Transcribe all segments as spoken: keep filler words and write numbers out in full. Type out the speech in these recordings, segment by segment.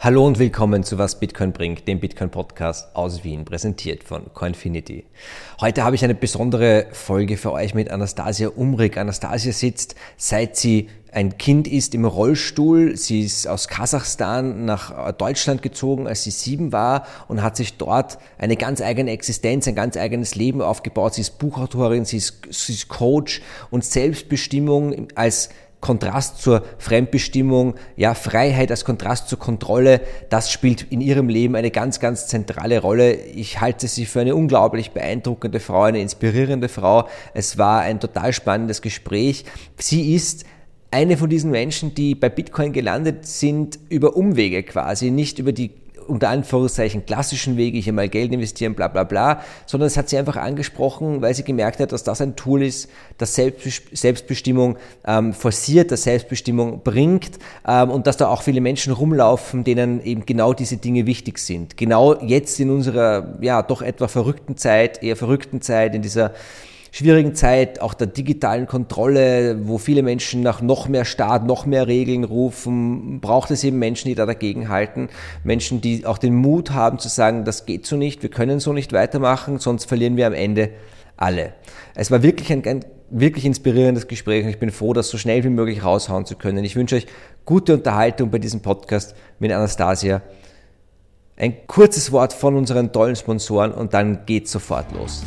Hallo und willkommen zu Was Bitcoin bringt, dem Bitcoin-Podcast aus Wien, präsentiert von Coinfinity. Heute habe ich eine besondere Folge für euch mit Anastasia Umrig. Anastasia sitzt, seit sie ein Kind ist, im Rollstuhl. Sie ist aus Kasachstan nach Deutschland gezogen, als sie sieben war und hat sich dort eine ganz eigene Existenz, ein ganz eigenes Leben aufgebaut. Sie ist Buchautorin, sie ist, sie ist Coach und Selbstbestimmung als Kontrast zur Fremdbestimmung, ja, Freiheit als Kontrast zur Kontrolle, das spielt in ihrem Leben eine ganz, ganz zentrale Rolle. Ich halte sie für eine unglaublich beeindruckende Frau, eine inspirierende Frau. Es war ein total spannendes Gespräch. Sie ist eine von diesen Menschen, die bei Bitcoin gelandet sind, über Umwege quasi, nicht über die unter Anführungszeichen klassischen Wege, hier mal Geld investieren, bla bla bla, sondern es hat sie einfach angesprochen, weil sie gemerkt hat, dass das ein Tool ist, das Selbstbestimmung ähm, forciert, das Selbstbestimmung bringt ähm, und dass da auch viele Menschen rumlaufen, denen eben genau diese Dinge wichtig sind. Genau jetzt in unserer, ja, doch etwa verrückten Zeit, eher verrückten Zeit, in dieser schwierigen Zeit, auch der digitalen Kontrolle, wo viele Menschen nach noch mehr Staat, noch mehr Regeln rufen, braucht es eben Menschen, die da dagegen halten. Menschen, die auch den Mut haben zu sagen, das geht so nicht, wir können so nicht weitermachen, sonst verlieren wir am Ende alle. Es war wirklich ein, ein wirklich inspirierendes Gespräch und ich bin froh, das so schnell wie möglich raushauen zu können. Ich wünsche euch gute Unterhaltung bei diesem Podcast mit Anastasia. Ein kurzes Wort von unseren tollen Sponsoren und dann geht's sofort los.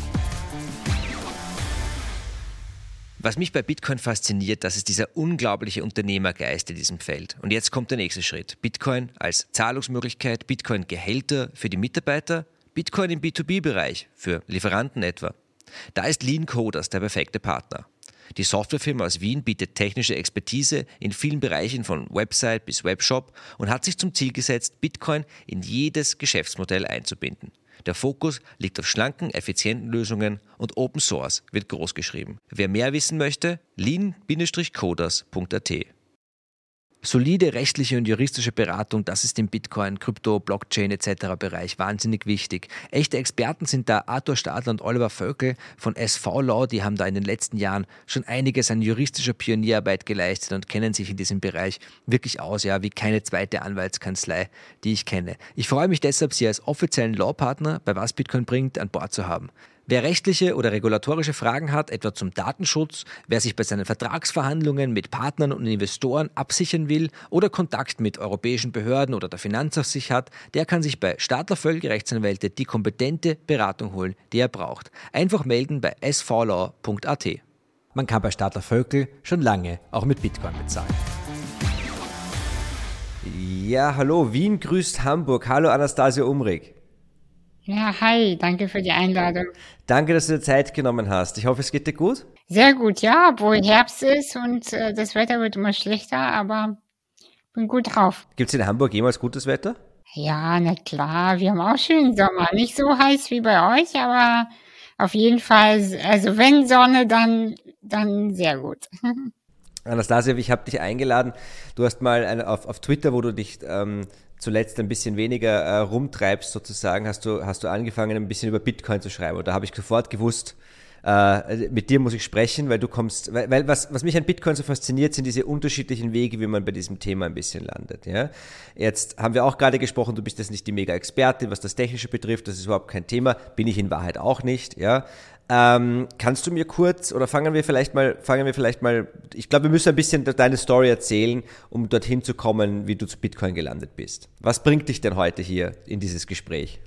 Was mich bei Bitcoin fasziniert, das ist dieser unglaubliche Unternehmergeist in diesem Feld. Und jetzt kommt der nächste Schritt. Bitcoin als Zahlungsmöglichkeit, Bitcoin-Gehälter für die Mitarbeiter, Bitcoin im B zwei B-Bereich für Lieferanten etwa. Da ist Lean Coders der perfekte Partner. Die Softwarefirma aus Wien bietet technische Expertise in vielen Bereichen von Website bis Webshop und hat sich zum Ziel gesetzt, Bitcoin in jedes Geschäftsmodell einzubinden. Der Fokus liegt auf schlanken, effizienten Lösungen und Open Source wird groß geschrieben. Wer mehr wissen möchte, lean Coders punkt a t. Solide rechtliche und juristische Beratung, das ist im Bitcoin, Krypto, Blockchain et cetera Bereich wahnsinnig wichtig. Echte Experten sind da Arthur Stadler und Oliver Völkel von S V Law, die haben da in den letzten Jahren schon einiges an juristischer Pionierarbeit geleistet und kennen sich in diesem Bereich wirklich aus, ja, wie keine zweite Anwaltskanzlei, die ich kenne. Ich freue mich deshalb, Sie als offiziellen Law-Partner bei Was Bitcoin bringt an Bord zu haben. Wer rechtliche oder regulatorische Fragen hat, etwa zum Datenschutz, wer sich bei seinen Vertragsverhandlungen mit Partnern und Investoren absichern will oder Kontakt mit europäischen Behörden oder der Finanzaufsicht hat, der kann sich bei Stadler Völkel Rechtsanwälte die kompetente Beratung holen, die er braucht. Einfach melden bei s v law punkt a t. Man kann bei Stadler Völkel schon lange auch mit Bitcoin bezahlen. Ja, hallo, Wien grüßt Hamburg. Hallo Anastasia Umrig. Ja, hi, danke für die Einladung. Danke, dass du dir Zeit genommen hast. Ich hoffe, es geht dir gut. Sehr gut, ja, obwohl Herbst ist und äh, das Wetter wird immer schlechter, aber bin gut drauf. Gibt es in Hamburg jemals gutes Wetter? Ja, na klar, wir haben auch schönen Sommer. Nicht so heiß wie bei euch, aber auf jeden Fall, also wenn Sonne, dann, dann sehr gut. Anastasia, ich habe dich eingeladen. Du hast mal eine, auf, auf Twitter, wo du dich ähm, zuletzt ein bisschen weniger äh, rumtreibst sozusagen, hast du, hast du angefangen, ein bisschen über Bitcoin zu schreiben. Und da habe ich sofort gewusst, äh, mit dir muss ich sprechen, weil du kommst, weil, weil was, was mich an Bitcoin so fasziniert, sind diese unterschiedlichen Wege, wie man bei diesem Thema ein bisschen landet. Ja? Jetzt haben wir auch gerade gesprochen, du bist jetzt nicht die Mega-Expertin, was das Technische betrifft, das ist überhaupt kein Thema, bin ich in Wahrheit auch nicht, ja. Ähm, kannst du mir kurz, oder fangen wir vielleicht mal, fangen wir vielleicht mal, ich glaube, wir müssen ein bisschen deine Story erzählen, um dorthin zu kommen, wie du zu Bitcoin gelandet bist. Was bringt dich denn heute hier in dieses Gespräch?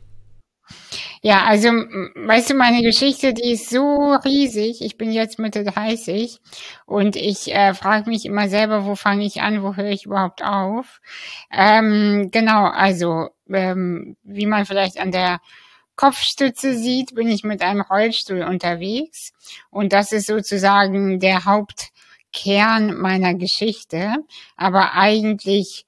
Ja, also, weißt du, meine Geschichte, die ist so riesig. Ich bin jetzt Mitte dreißig und ich äh, frage mich immer selber, wo fange ich an, wo höre ich überhaupt auf? Ähm, genau, also, ähm, wie man vielleicht an der Kopfstütze sieht, bin ich mit einem Rollstuhl unterwegs und das ist sozusagen der Hauptkern meiner Geschichte, aber eigentlich,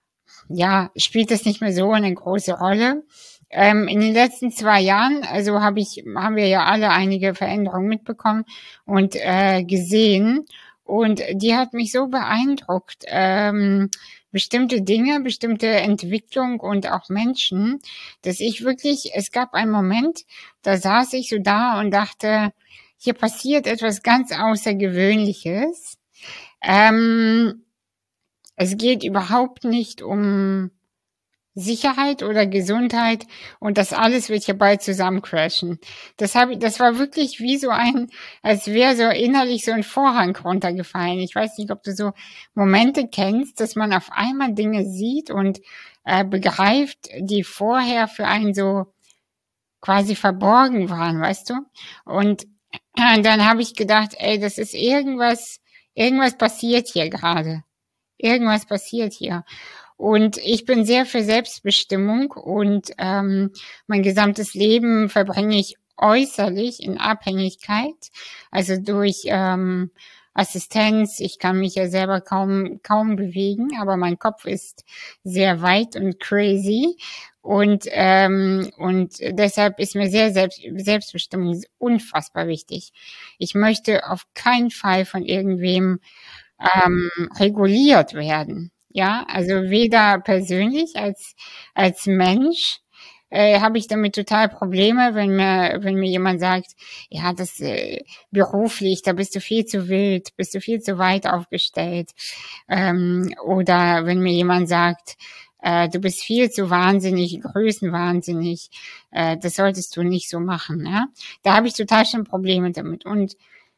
ja, spielt das nicht mehr so eine große Rolle. Ähm, in den letzten zwei Jahren, also habe ich, haben wir ja alle einige Veränderungen mitbekommen und äh, gesehen und die hat mich so beeindruckt, ähm, bestimmte Dinge, bestimmte Entwicklung und auch Menschen, dass ich wirklich, es gab einen Moment, da saß ich so da und dachte, hier passiert etwas ganz Außergewöhnliches. Ähm, es geht überhaupt nicht um Sicherheit oder Gesundheit und das alles wird hier bald zusammencrashen. Das habe ich, das war wirklich wie so ein, als wäre so innerlich so ein Vorhang runtergefallen. Ich weiß nicht, ob du so Momente kennst, dass man auf einmal Dinge sieht und äh, begreift, die vorher für einen so quasi verborgen waren, weißt du? Und äh, dann habe ich gedacht, ey, das ist irgendwas, irgendwas passiert hier gerade. Irgendwas passiert hier. Und ich bin sehr für Selbstbestimmung und ähm, mein gesamtes Leben verbringe ich äußerlich in Abhängigkeit, also durch ähm, Assistenz. Ich kann mich ja selber kaum kaum bewegen, aber mein Kopf ist sehr weit und crazy und ähm, und deshalb ist mir sehr selbst, Selbstbestimmung unfassbar wichtig. Ich möchte auf keinen Fall von irgendwem ähm, reguliert werden. Ja, also weder persönlich als als Mensch äh, habe ich damit total Probleme, wenn mir wenn mir jemand sagt, ja, das äh, beruflich, da bist du viel zu wild, bist du viel zu weit aufgestellt, ähm, oder wenn mir jemand sagt, äh, du bist viel zu wahnsinnig, größenwahnsinnig, äh, das solltest du nicht so machen. Ja, da habe ich total schon Probleme damit und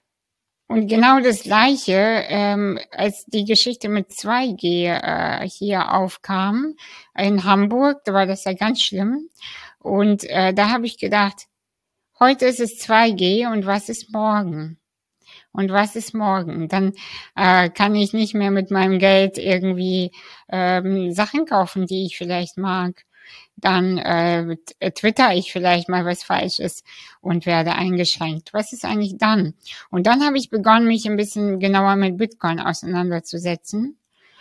Und genau das Gleiche, ähm, als die Geschichte mit zwei G äh, hier aufkam in Hamburg, da war das ja ganz schlimm. Und äh, da habe ich gedacht, heute ist es zwei G und was ist morgen? Und was ist morgen? Dann äh, kann ich nicht mehr mit meinem Geld irgendwie ähm, Sachen kaufen, die ich vielleicht mag. Dann äh, twitter ich vielleicht mal was Falsches und werde eingeschränkt. Was ist eigentlich dann? Und dann habe ich begonnen, mich ein bisschen genauer mit Bitcoin auseinanderzusetzen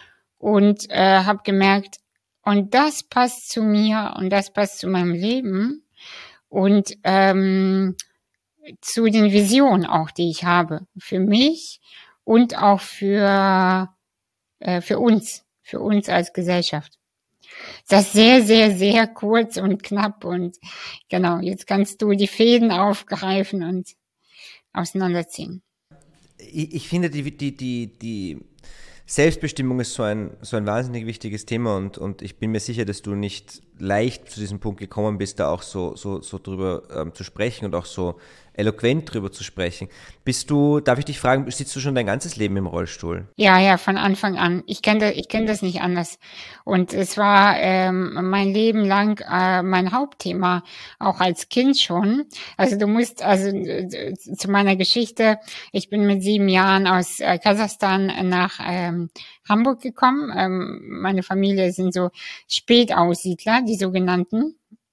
und äh, habe gemerkt, und das passt zu mir und das passt zu meinem Leben und ähm, zu den Visionen auch, die ich habe für mich und auch für äh, für uns, für uns als Gesellschaft. Das sehr, sehr, sehr kurz und knapp und genau, jetzt kannst du die Fäden aufgreifen und auseinanderziehen. Ich, ich finde, die, die, die, die Selbstbestimmung ist so ein, so ein wahnsinnig wichtiges Thema und, und ich bin mir sicher, dass du nicht leicht zu diesem Punkt gekommen bist, da auch so, so, so drüber ähm, zu sprechen und auch so eloquent drüber zu sprechen. Bist du, darf ich dich fragen, sitzt du schon dein ganzes Leben im Rollstuhl? Ja, ja, von Anfang an. Ich kenne das, ich kenne das nicht anders. Und es war ähm, mein Leben lang äh, mein Hauptthema, auch als Kind schon. Also du musst, also äh, zu meiner Geschichte, ich bin mit sieben Jahren aus äh, Kasachstan nach ähm, Hamburg gekommen. Ähm, meine Familie sind so Spätaussiedler, die sogenannten.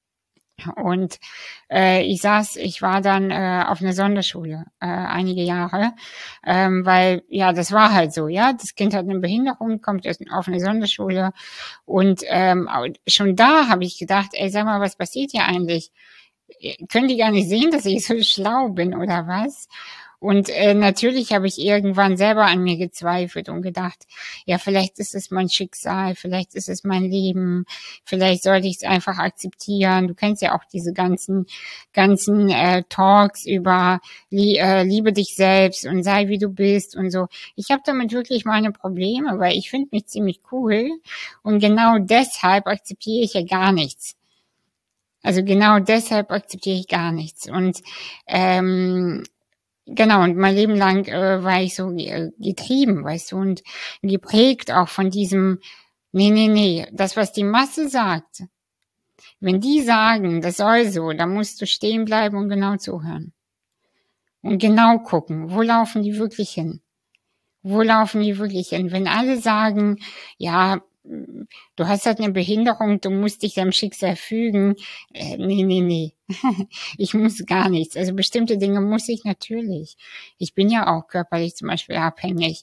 Und äh, ich saß, ich war dann äh, auf einer Sonderschule äh, einige Jahre, ähm, weil ja, das war halt so, ja, das Kind hat eine Behinderung, kommt auf eine Sonderschule und ähm, schon da habe ich gedacht, ey, sag mal, was passiert hier eigentlich? Können die gar nicht sehen, dass ich so schlau bin oder was? Und äh, natürlich habe ich irgendwann selber an mir gezweifelt und gedacht, ja, vielleicht ist es mein Schicksal, vielleicht ist es mein Leben, vielleicht sollte ich es einfach akzeptieren. Du kennst ja auch diese ganzen ganzen äh, Talks über lie äh, liebe dich selbst und sei wie du bist und so. Ich habe damit wirklich meine Probleme, weil ich finde mich ziemlich cool und genau deshalb akzeptiere ich ja gar nichts. Also genau deshalb akzeptiere ich gar nichts. Und ähm, genau, und mein Leben lang äh, war ich so äh, getrieben, weißt du, und geprägt auch von diesem, nee, nee, nee, das, was die Masse sagt, wenn die sagen, das soll so, dann musst du stehen bleiben und genau zuhören. Und genau gucken, wo laufen die wirklich hin? Wo laufen die wirklich hin? Wenn alle sagen, ja, du hast halt eine Behinderung, du musst dich deinem Schicksal fügen. Äh, nee, nee, nee. Ich muss gar nichts. Also bestimmte Dinge muss ich natürlich. Ich bin ja auch körperlich zum Beispiel abhängig.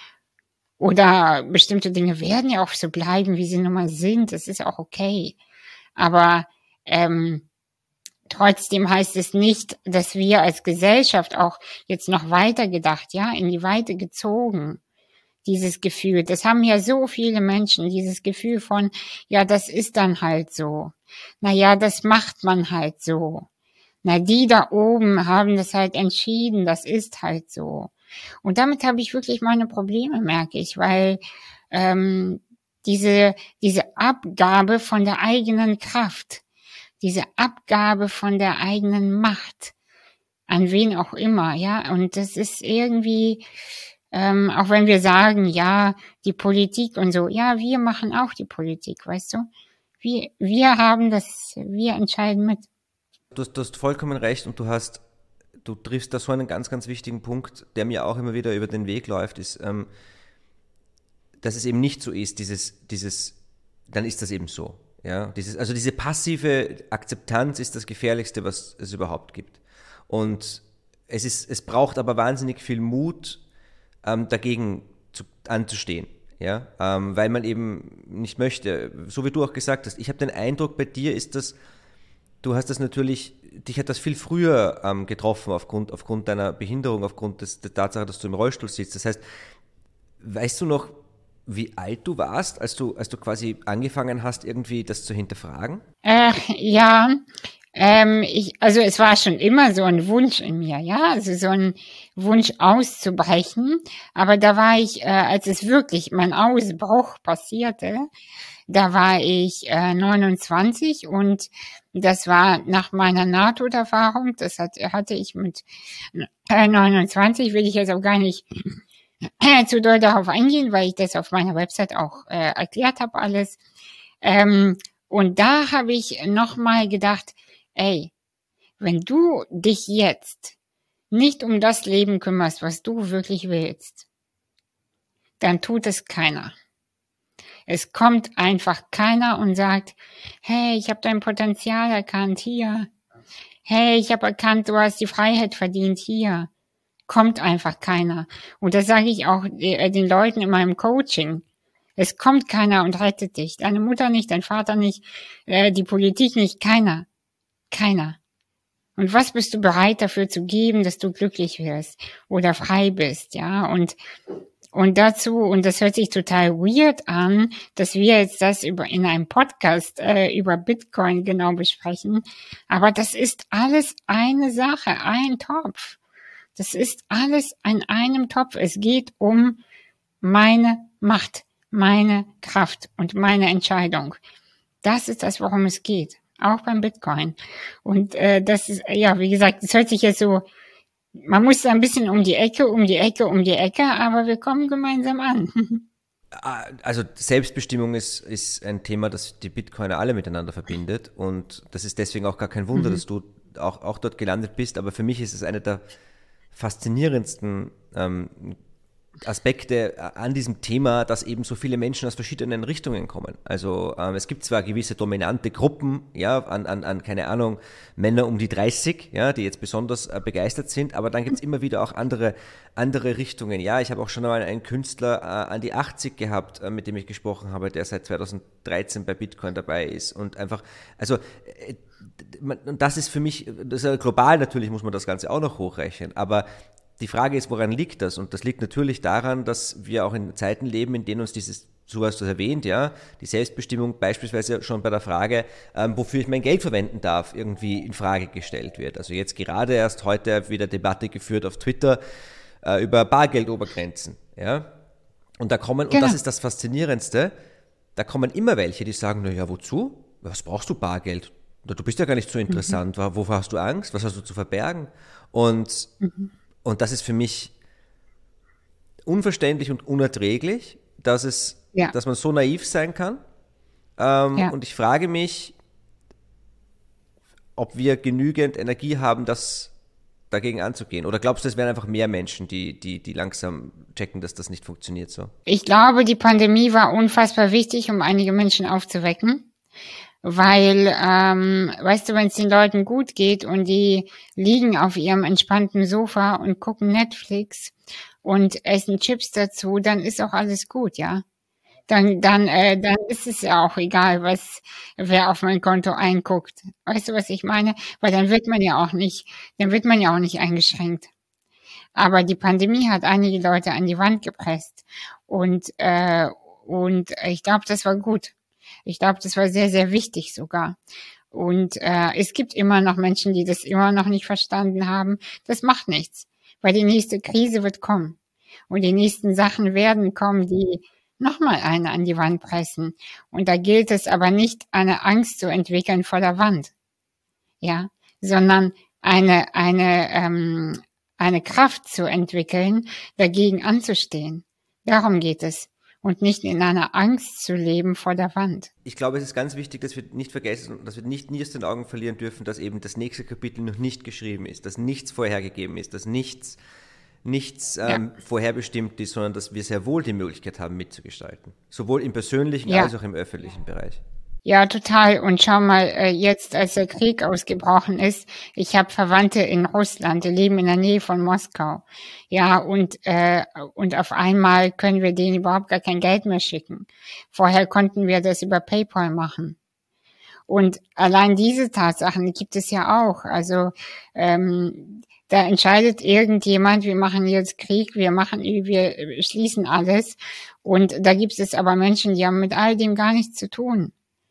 Oder bestimmte Dinge werden ja auch so bleiben, wie sie nun mal sind. Das ist auch okay. Aber ähm, trotzdem heißt es nicht, dass wir als Gesellschaft auch jetzt noch weiter gedacht, ja, in die Weite gezogen, dieses Gefühl. Das haben ja so viele Menschen, dieses Gefühl von, ja, das ist dann halt so. Na ja, das macht man halt so. Na, die da oben haben das halt entschieden, das ist halt so. Und damit habe ich wirklich meine Probleme, merke ich, weil ähm, diese, diese Abgabe von der eigenen Kraft, diese Abgabe von der eigenen Macht, an wen auch immer, ja, und das ist irgendwie, ähm, auch wenn wir sagen, ja, die Politik und so, ja, wir machen auch die Politik, weißt du, wir, wir haben das, wir entscheiden mit. Du hast, du hast vollkommen recht und du hast, du triffst da so einen ganz, ganz wichtigen Punkt, der mir auch immer wieder über den Weg läuft, ist, ähm, dass es eben nicht so ist, dieses, dieses, dann ist das eben so, ja, dieses, also diese passive Akzeptanz ist das Gefährlichste, was es überhaupt gibt. Und es ist, es braucht aber wahnsinnig viel Mut, ähm, dagegen zu, anzustehen, ja, ähm, weil man eben nicht möchte, so wie du auch gesagt hast, ich habe den Eindruck, bei dir ist das, du hast das natürlich, dich hat das viel früher ähm, getroffen aufgrund, aufgrund deiner Behinderung, aufgrund des, der Tatsache, dass du im Rollstuhl sitzt. Das heißt, weißt du noch, wie alt du warst, als du, als du quasi angefangen hast, irgendwie das zu hinterfragen? Äh, ja, ähm, ich, also es war schon immer so ein Wunsch in mir, ja, also so ein Wunsch auszubrechen. Aber da war ich, äh, als es wirklich mein Ausbruch passierte, da war ich äh, neunundzwanzig und das war nach meiner Nahtoderfahrung. Das hat, hatte ich mit äh, neunundzwanzig, will ich jetzt auch gar nicht zu doll darauf eingehen, weil ich das auf meiner Website auch äh, erklärt habe alles. Ähm, und da habe ich nochmal gedacht, ey, wenn du dich jetzt nicht um das Leben kümmerst, was du wirklich willst, dann tut es keiner. Es kommt einfach keiner und sagt, hey, ich habe dein Potenzial erkannt, hier. Hey, ich habe erkannt, du hast die Freiheit verdient, hier. Kommt einfach keiner. Und das sage ich auch den Leuten in meinem Coaching. Es kommt keiner und rettet dich. Deine Mutter nicht, dein Vater nicht, äh, die Politik nicht, keiner. Keiner. Und was bist du bereit dafür zu geben, dass du glücklich wirst oder frei bist, ja? Und und dazu, und das hört sich total weird an, dass wir jetzt das über in einem Podcast äh, über Bitcoin genau besprechen, aber das ist alles eine Sache, ein Topf. Das ist alles an einem Topf. Es geht um meine Macht, meine Kraft und meine Entscheidung. Das ist das, worum es geht. Auch beim Bitcoin. Und äh, das ist, ja, wie gesagt, das hört sich jetzt so, man muss da ein bisschen um die Ecke, um die Ecke, um die Ecke, aber wir kommen gemeinsam an. Also Selbstbestimmung ist, ist ein Thema, das die Bitcoiner alle miteinander verbindet und das ist deswegen auch gar kein Wunder, mhm. dass du auch, auch dort gelandet bist, aber für mich ist es eine der faszinierendsten ähm, Aspekte an diesem Thema, dass eben so viele Menschen aus verschiedenen Richtungen kommen. Also ähm, es gibt zwar gewisse dominante Gruppen, ja, an, an, an, keine Ahnung, Männer um die dreißig, ja, die jetzt besonders äh, begeistert sind, aber dann gibt es immer wieder auch andere, andere Richtungen. Ja, ich habe auch schon einmal einen Künstler äh, an die achtzig gehabt, äh, mit dem ich gesprochen habe, der seit zweitausenddreizehn bei Bitcoin dabei ist und einfach, also äh, und das ist für mich, das ist ja global natürlich, muss man das Ganze auch noch hochrechnen, aber die Frage ist, woran liegt das? Und das liegt natürlich daran, dass wir auch in Zeiten leben, in denen uns dieses, so hast du es erwähnt, ja, die Selbstbestimmung beispielsweise schon bei der Frage, ähm, wofür ich mein Geld verwenden darf, irgendwie in Frage gestellt wird. Also jetzt gerade erst heute wieder Debatte geführt auf Twitter äh, über Bargeldobergrenzen, ja. Und da kommen, genau. Und das ist das Faszinierendste, da kommen immer welche, die sagen, na ja, wozu? Was brauchst du Bargeld? Du bist ja gar nicht so interessant. Mhm. Wovor hast du Angst? Was hast du zu verbergen? Und mhm. Und das ist für mich unverständlich und unerträglich, dass es, ja. dass man so naiv sein kann. Ähm, ja. Und ich frage mich, ob wir genügend Energie haben, das dagegen anzugehen. Oder glaubst du, es wären einfach mehr Menschen, die, die, die langsam checken, dass das nicht funktioniert so? Ich glaube, die Pandemie war unfassbar wichtig, um einige Menschen aufzuwecken. Weil, ähm, weißt du, wenn es den Leuten gut geht und die liegen auf ihrem entspannten Sofa und gucken Netflix und essen Chips dazu, dann ist auch alles gut, ja. Dann, dann, äh, dann ist es ja auch egal, was, wer auf mein Konto einguckt. Weißt du, was ich meine? Weil dann wird man ja auch nicht, dann wird man ja auch nicht eingeschränkt. Aber die Pandemie hat einige Leute an die Wand gepresst und, äh, und ich glaube, das war gut. Ich glaube, das war sehr, sehr wichtig sogar. Und äh, es gibt immer noch Menschen, die das immer noch nicht verstanden haben. Das macht nichts, weil die nächste Krise wird kommen. Und die nächsten Sachen werden kommen, die nochmal eine an die Wand pressen. Und da gilt es aber nicht, eine Angst zu entwickeln vor der Wand, ja, sondern eine, eine, ähm, eine Kraft zu entwickeln, dagegen anzustehen. Darum geht es. Und nicht in einer Angst zu leben vor der Wand. Ich glaube, es ist ganz wichtig, dass wir nicht vergessen, dass wir nicht nie aus den Augen verlieren dürfen, dass eben das nächste Kapitel noch nicht geschrieben ist, dass nichts vorhergegeben ist, dass nichts, nichts ähm, ja. vorherbestimmt ist, sondern dass wir sehr wohl die Möglichkeit haben, mitzugestalten. Sowohl im persönlichen ja. als auch im öffentlichen Bereich. Ja, total. Und schau mal, jetzt, als der Krieg ausgebrochen ist, ich habe Verwandte in Russland, die leben in der Nähe von Moskau. Ja, und äh, und auf einmal können wir denen überhaupt gar kein Geld mehr schicken. Vorher konnten wir das über PayPal machen. Und allein diese Tatsachen, die gibt es ja auch. Also ähm, da entscheidet irgendjemand, wir machen jetzt Krieg, wir machen, wir schließen alles. Und da gibt es aber Menschen, die haben mit all dem gar nichts zu tun.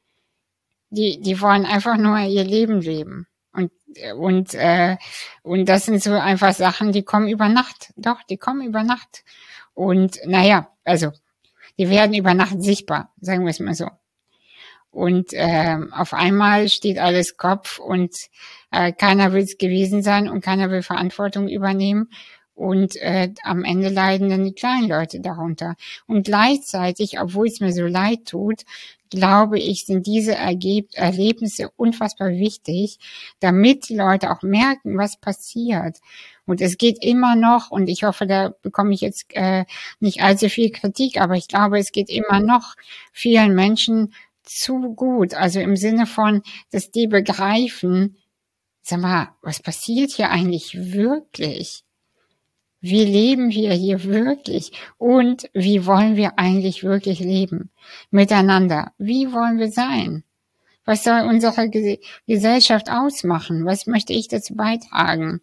Die, die wollen einfach nur ihr Leben leben. Und, und, äh, und das sind so einfach Sachen, die kommen über Nacht. Doch, die kommen über Nacht. Und, naja, also, die werden über Nacht sichtbar, sagen wir es mal so. Und, äh, auf einmal steht alles Kopf und, äh, keiner will es gewesen sein und keiner will Verantwortung übernehmen. Und äh, am Ende leiden dann die kleinen Leute darunter. Und gleichzeitig, obwohl es mir so leid tut, glaube ich, sind diese Ergeb- Erlebnisse unfassbar wichtig, damit die Leute auch merken, was passiert. Und es geht immer noch, und ich hoffe, da bekomme ich jetzt äh, nicht allzu viel Kritik, aber ich glaube, es geht immer noch vielen Menschen zu gut. Also im Sinne von, dass die begreifen, sag mal, was passiert hier eigentlich wirklich? Wie leben wir hier wirklich? Und wie wollen wir eigentlich wirklich leben? Miteinander. Wie wollen wir sein? Was soll unsere Ge- Gesellschaft ausmachen? Was möchte ich dazu beitragen?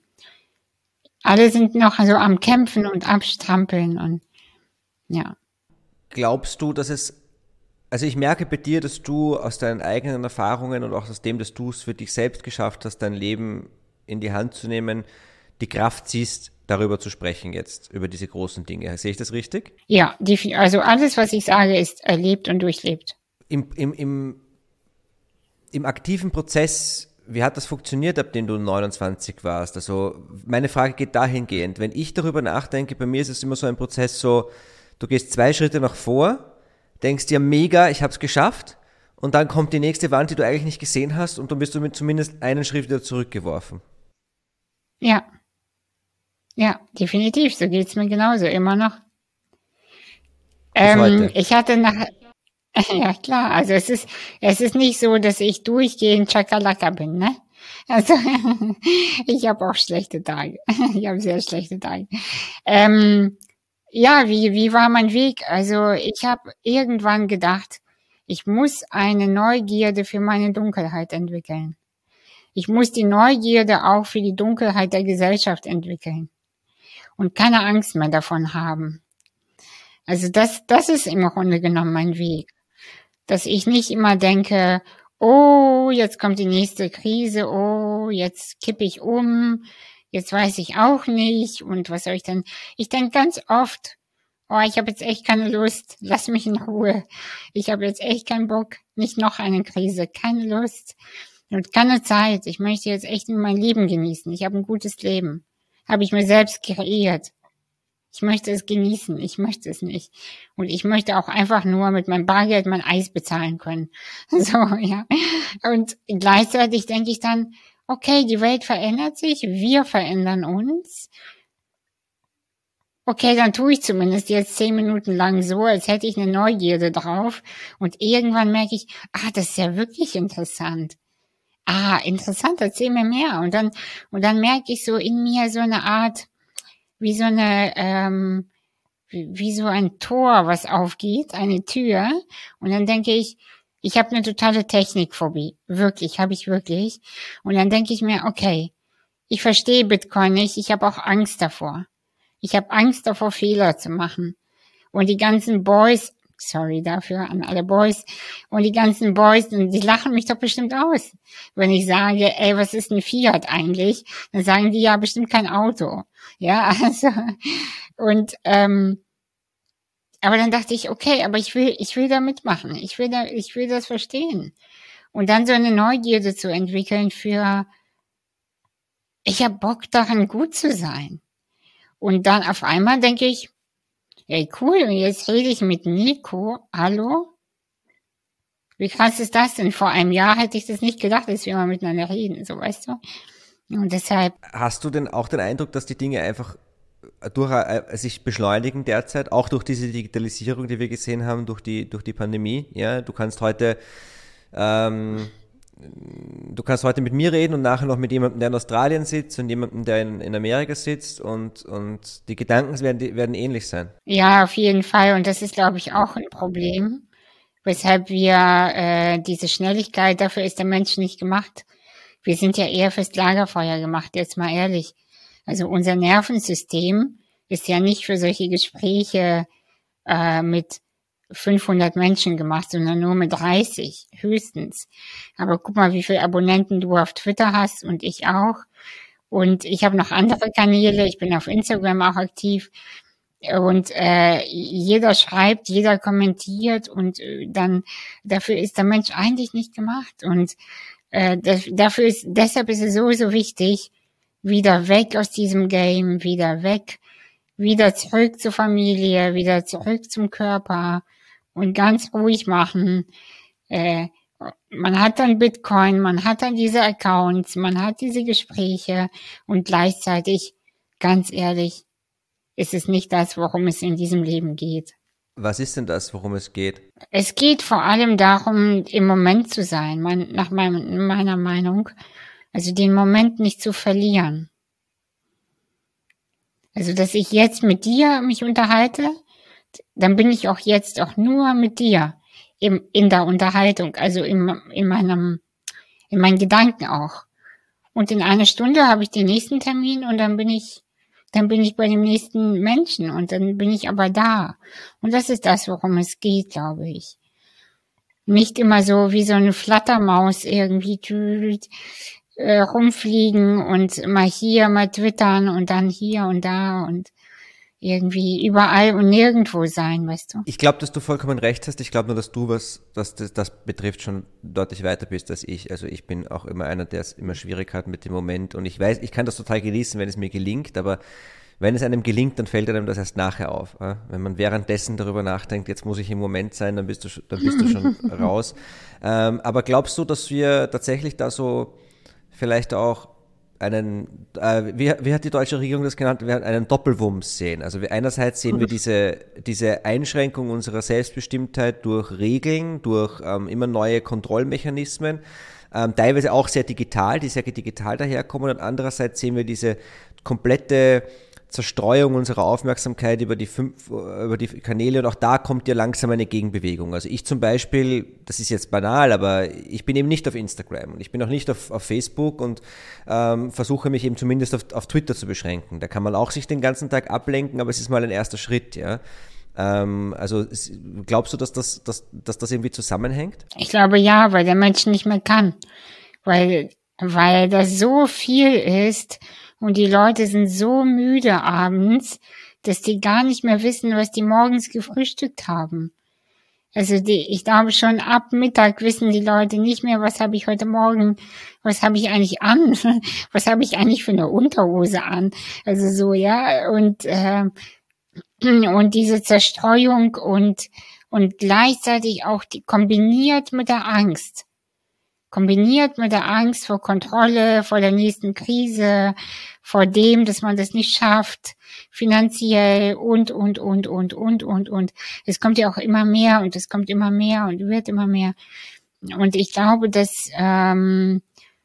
Alle sind noch so am Kämpfen und Abstrampeln und, ja. Glaubst du, dass es, also ich merke bei dir, dass du aus deinen eigenen Erfahrungen und auch aus dem, dass du es für dich selbst geschafft hast, dein Leben in die Hand zu nehmen, die Kraft siehst, darüber zu sprechen jetzt, über diese großen Dinge. Sehe ich das richtig? Ja, die, also alles, was ich sage, ist erlebt und durchlebt. Im, im, im, im aktiven Prozess, wie hat das funktioniert, ab dem du neunundzwanzig warst? Also meine Frage geht dahingehend, wenn ich darüber nachdenke, bei mir ist es immer so ein Prozess so, du gehst zwei Schritte nach vor, denkst dir mega, ich habe es geschafft und dann kommt die nächste Wand, die du eigentlich nicht gesehen hast und dann bist du mit zumindest einen Schritt wieder zurückgeworfen. Ja. Ja, definitiv. So geht's mir genauso immer noch. Ähm, ich hatte nach, ja klar, also es ist, es ist nicht so, dass ich durchgehend Chakalaka bin, ne? Also ich habe auch schlechte Tage. Ich habe sehr schlechte Tage. Ähm, ja, wie wie war mein Weg? Also ich habe irgendwann gedacht, ich muss eine Neugierde für meine Dunkelheit entwickeln. Ich muss die Neugierde auch für die Dunkelheit der Gesellschaft entwickeln. Und keine Angst mehr davon haben. Also das, das ist im Grunde genommen mein Weg. Dass ich nicht immer denke, oh, jetzt kommt die nächste Krise, oh, jetzt kippe ich um, jetzt weiß ich auch nicht und was soll ich denn? Ich denke ganz oft, oh, ich habe jetzt echt keine Lust, lass mich in Ruhe. Ich habe jetzt echt keinen Bock, nicht noch eine Krise, keine Lust und keine Zeit. Ich möchte jetzt echt mein Leben genießen. Ich habe ein gutes Leben. Habe ich mir selbst kreiert. Ich möchte es genießen, ich möchte es nicht. Und ich möchte auch einfach nur mit meinem Bargeld mein Eis bezahlen können. So, ja. Und gleichzeitig denke ich dann, okay, die Welt verändert sich, wir verändern uns. Okay, dann tue ich zumindest jetzt zehn Minuten lang so, als hätte ich eine Neugierde drauf. Und irgendwann merke ich, ah, das ist ja wirklich interessant. Ah, interessant, erzähl mir mehr. Und dann, und dann merke ich so in mir so eine Art, wie so eine, ähm, wie, wie so ein Tor, was aufgeht, eine Tür. Und dann denke ich, ich habe eine totale Technikphobie. Wirklich, habe ich wirklich. Und dann denke ich mir, okay, ich verstehe Bitcoin nicht, ich habe auch Angst davor. Ich habe Angst davor, Fehler zu machen. Und die ganzen Boys, sorry dafür an alle Boys, und die ganzen Boys, die lachen mich doch bestimmt aus. Wenn ich sage, ey, was ist ein Fiat eigentlich? Dann sagen die ja bestimmt kein Auto. Ja, also, und, ähm, aber dann dachte ich, okay, aber ich will, ich will da mitmachen. Ich will da, ich will das verstehen. Und dann so eine Neugierde zu entwickeln für, ich habe Bock daran, gut zu sein. Und dann auf einmal denke ich, ey, cool, jetzt rede ich mit Nico. Hallo? Wie krass ist das denn? Vor einem Jahr hätte ich das nicht gedacht, dass wir mal miteinander reden, so, weißt du? Und deshalb. Hast du denn auch den Eindruck, dass die Dinge einfach durch, äh, sich beschleunigen derzeit, auch durch diese Digitalisierung, die wir gesehen haben, durch die, durch die Pandemie? Ja, du kannst heute, ähm, du kannst heute mit mir reden und nachher noch mit jemandem, der in Australien sitzt und jemandem, der in, in Amerika sitzt und, und die Gedanken werden, werden ähnlich sein. Ja, auf jeden Fall. Und das ist, glaube ich, auch ein Problem, weshalb wir äh, diese Schnelligkeit, dafür ist der Mensch nicht gemacht. Wir sind ja eher fürs Lagerfeuer gemacht, jetzt mal ehrlich. Also unser Nervensystem ist ja nicht für solche Gespräche äh, mit fünfhundert Menschen gemacht, sondern nur mit dreißig, höchstens. Aber guck mal, wie viele Abonnenten du auf Twitter hast und ich auch. Und ich habe noch andere Kanäle, ich bin auf Instagram auch aktiv. Und äh, jeder schreibt, jeder kommentiert und äh, dann dafür ist der Mensch eigentlich nicht gemacht. Und äh, das, dafür ist, deshalb ist es sowieso wichtig, wieder weg aus diesem Game, wieder weg, wieder zurück zur Familie, wieder zurück zum Körper und ganz ruhig machen. Äh, man hat dann Bitcoin, man hat dann diese Accounts, man hat diese Gespräche und gleichzeitig, ganz ehrlich, ist es nicht das, worum es in diesem Leben geht. Was ist denn das, worum es geht? Es geht vor allem darum, im Moment zu sein, mein, nach mein, meiner Meinung. Also den Moment nicht zu verlieren. Also, dass ich jetzt mit dir mich unterhalte, dann bin ich auch jetzt auch nur mit dir im, in der Unterhaltung, also im, in meinem, in meinen Gedanken auch. Und in einer Stunde habe ich den nächsten Termin und dann bin ich Dann bin ich bei dem nächsten Menschen und dann bin ich aber da. Und das ist das, worum es geht, glaube ich. Nicht immer so wie so eine Flattermaus irgendwie tüt, äh, rumfliegen und mal hier, mal twittern und dann hier und da und irgendwie überall und nirgendwo sein, weißt du? Ich glaube, dass du vollkommen recht hast. Ich glaube nur, dass du, was das, das, das betrifft, schon deutlich weiter bist als ich. Also ich bin auch immer einer, der es immer schwierig hat mit dem Moment. Und ich weiß, ich kann das total genießen, wenn es mir gelingt, aber wenn es einem gelingt, dann fällt einem das erst nachher auf. Ja? Wenn man währenddessen darüber nachdenkt, jetzt muss ich im Moment sein, dann bist du, dann bist du schon raus. Ähm, aber glaubst du, dass wir tatsächlich da so vielleicht auch einen, äh, wie, wie hat die deutsche Regierung das genannt, wir werden einen Doppelwumms sehen. Also wir, einerseits sehen wir diese, diese Einschränkung unserer Selbstbestimmtheit durch Regeln, durch ähm, immer neue Kontrollmechanismen, ähm, teilweise auch sehr digital, die sehr digital daherkommen, und andererseits sehen wir diese komplette Zerstreuung unserer Aufmerksamkeit über die fünf, über die Kanäle, und auch da kommt ja langsam eine Gegenbewegung. Also ich zum Beispiel, das ist jetzt banal, aber ich bin eben nicht auf Instagram und ich bin auch nicht auf, auf Facebook und ähm, versuche mich eben zumindest auf, auf Twitter zu beschränken. Da kann man auch sich den ganzen Tag ablenken, aber es ist mal ein erster Schritt, ja. Ähm, also glaubst du, dass das, dass, dass das irgendwie zusammenhängt? Ich glaube ja, weil der Mensch nicht mehr kann. Weil, weil das so viel ist. Und die Leute sind so müde abends, dass die gar nicht mehr wissen, was die morgens gefrühstückt haben. Also die, ich glaube schon ab Mittag wissen die Leute nicht mehr, was habe ich heute Morgen, was habe ich eigentlich an, was habe ich eigentlich für eine Unterhose an. Also so, ja, und äh, und diese Zerstreuung und und gleichzeitig auch die kombiniert mit der Angst. Kombiniert mit der Angst vor Kontrolle, vor der nächsten Krise, vor dem, dass man das nicht schafft, finanziell und, und, und, und, und, und, und. Es kommt ja auch immer mehr und es kommt immer mehr und wird immer mehr. Und ich glaube, dass, ähm,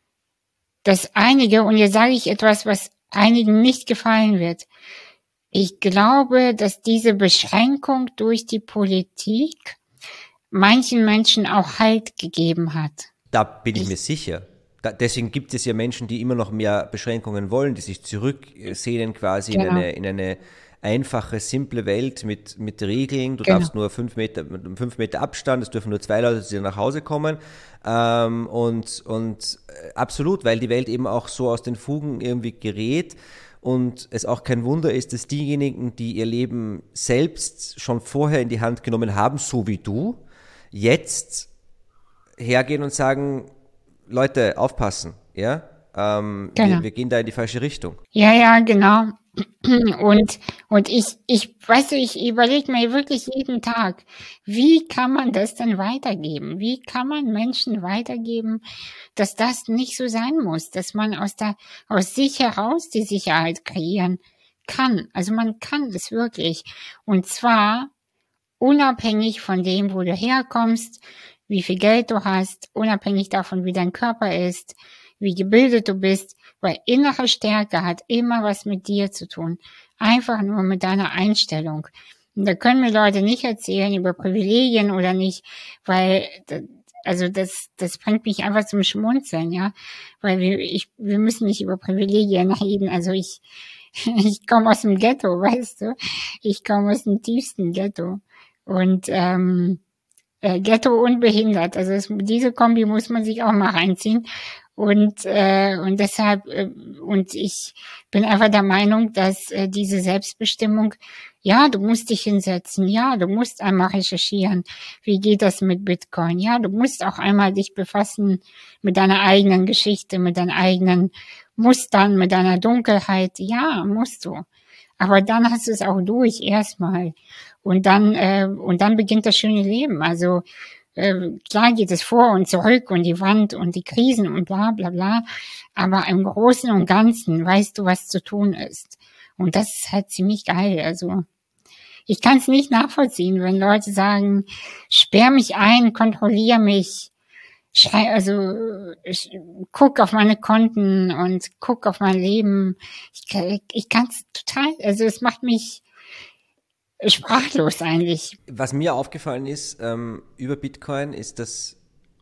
dass einige, und jetzt sage ich etwas, was einigen nicht gefallen wird, ich glaube, dass diese Beschränkung durch die Politik manchen Menschen auch Halt gegeben hat. Da bin ich, ich mir sicher. Da, deswegen gibt es ja Menschen, die immer noch mehr Beschränkungen wollen, die sich zurücksehnen quasi genau. in eine, in eine einfache, simple Welt mit, mit Regeln. Du genau. darfst nur fünf Meter, mit fünf Meter Abstand, es dürfen nur zwei Leute zu dir nach Hause kommen. Ähm, und, und absolut, weil die Welt eben auch so aus den Fugen irgendwie gerät. und es auch kein Wunder ist, dass diejenigen, die ihr Leben selbst schon vorher in die Hand genommen haben, so wie du, jetzt hergehen und sagen, Leute, aufpassen, ja, ähm, Genau. wir, wir gehen da in die falsche Richtung. Ja, ja, genau. Und, und ich, ich, weißt du, ich überlege mir wirklich jeden Tag, wie kann man das denn weitergeben? Wie kann man Menschen weitergeben, dass das nicht so sein muss, dass man aus der, aus sich heraus die Sicherheit kreieren kann? Also man kann es wirklich. Und zwar unabhängig von dem, wo du herkommst, wie viel Geld du hast, unabhängig davon, wie dein Körper ist, wie gebildet du bist, weil innere Stärke hat immer was mit dir zu tun. Einfach nur mit deiner Einstellung. Und da können mir Leute nicht erzählen über Privilegien oder nicht, weil, also das, das bringt mich einfach zum Schmunzeln, ja, weil wir, ich, wir müssen nicht über Privilegien reden. Also ich, ich komme aus dem Ghetto, weißt du, ich komme aus dem tiefsten Ghetto und ähm, äh, Ghetto und behindert. Also es, diese Kombi muss man sich auch mal reinziehen. Und äh, und deshalb äh, und ich bin einfach der Meinung, dass äh, diese Selbstbestimmung, ja, du musst dich hinsetzen, ja, du musst einmal recherchieren, wie geht das mit Bitcoin, ja, du musst auch einmal dich befassen mit deiner eigenen Geschichte, mit deinen eigenen Mustern, mit deiner Dunkelheit, ja, musst du. Aber dann hast du es auch durch erstmal und dann äh, und dann beginnt das schöne Leben. Also äh, klar geht es vor und zurück und die Wand und die Krisen und bla bla bla, aber im Großen und Ganzen weißt du, was zu tun ist. Und das ist halt ziemlich geil. Also ich kann es nicht nachvollziehen, wenn Leute sagen, sperr mich ein, kontrollier mich, schrei, also ich, guck auf meine Konten und guck auf mein Leben. Ich, ich kann es total, also es macht mich sprachlos eigentlich. Was mir aufgefallen ist ähm, über Bitcoin, ist, dass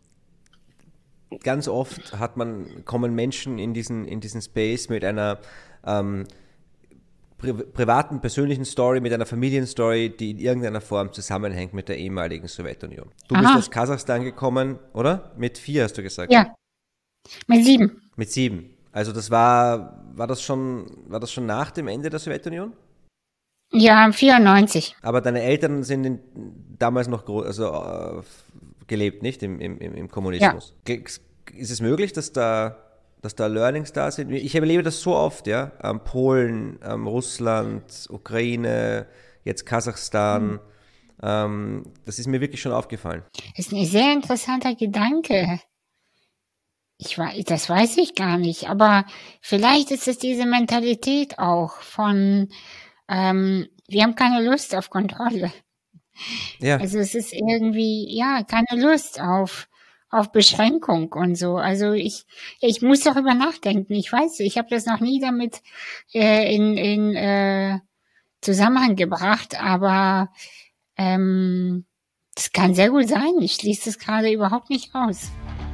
ganz oft hat man, kommen Menschen in diesen, in diesen Space mit einer ähm, pri privaten, persönlichen Story, mit einer Familienstory, die in irgendeiner Form zusammenhängt mit der ehemaligen Sowjetunion. Du Aha. bist aus Kasachstan gekommen, oder? Mit vier hast du gesagt? Ja, mit sieben. Mit sieben. Also das war, war das schon, war das schon nach dem Ende der Sowjetunion? Ja, vierundneunzig. Aber deine Eltern sind in, damals noch groß, also äh, gelebt, nicht? Im, im, im Kommunismus. Ja. Ist es möglich, dass da, dass da Learnings da sind? Ich erlebe das so oft, ja. Ähm, Polen, ähm, Russland, Ukraine, jetzt Kasachstan. Mhm. Ähm, das ist mir wirklich schon aufgefallen. Das ist ein sehr interessanter Gedanke. Ich weiß, das weiß ich gar nicht, aber vielleicht ist es diese Mentalität auch von Ähm, wir haben keine Lust auf Kontrolle. Ja. Also es ist irgendwie, ja, keine Lust auf auf Beschränkung und so. Also ich ich muss darüber nachdenken. Ich weiß, ich habe das noch nie damit äh, in in äh, Zusammenhang gebracht, aber ähm, das kann sehr gut sein. Ich schließe das gerade überhaupt nicht aus.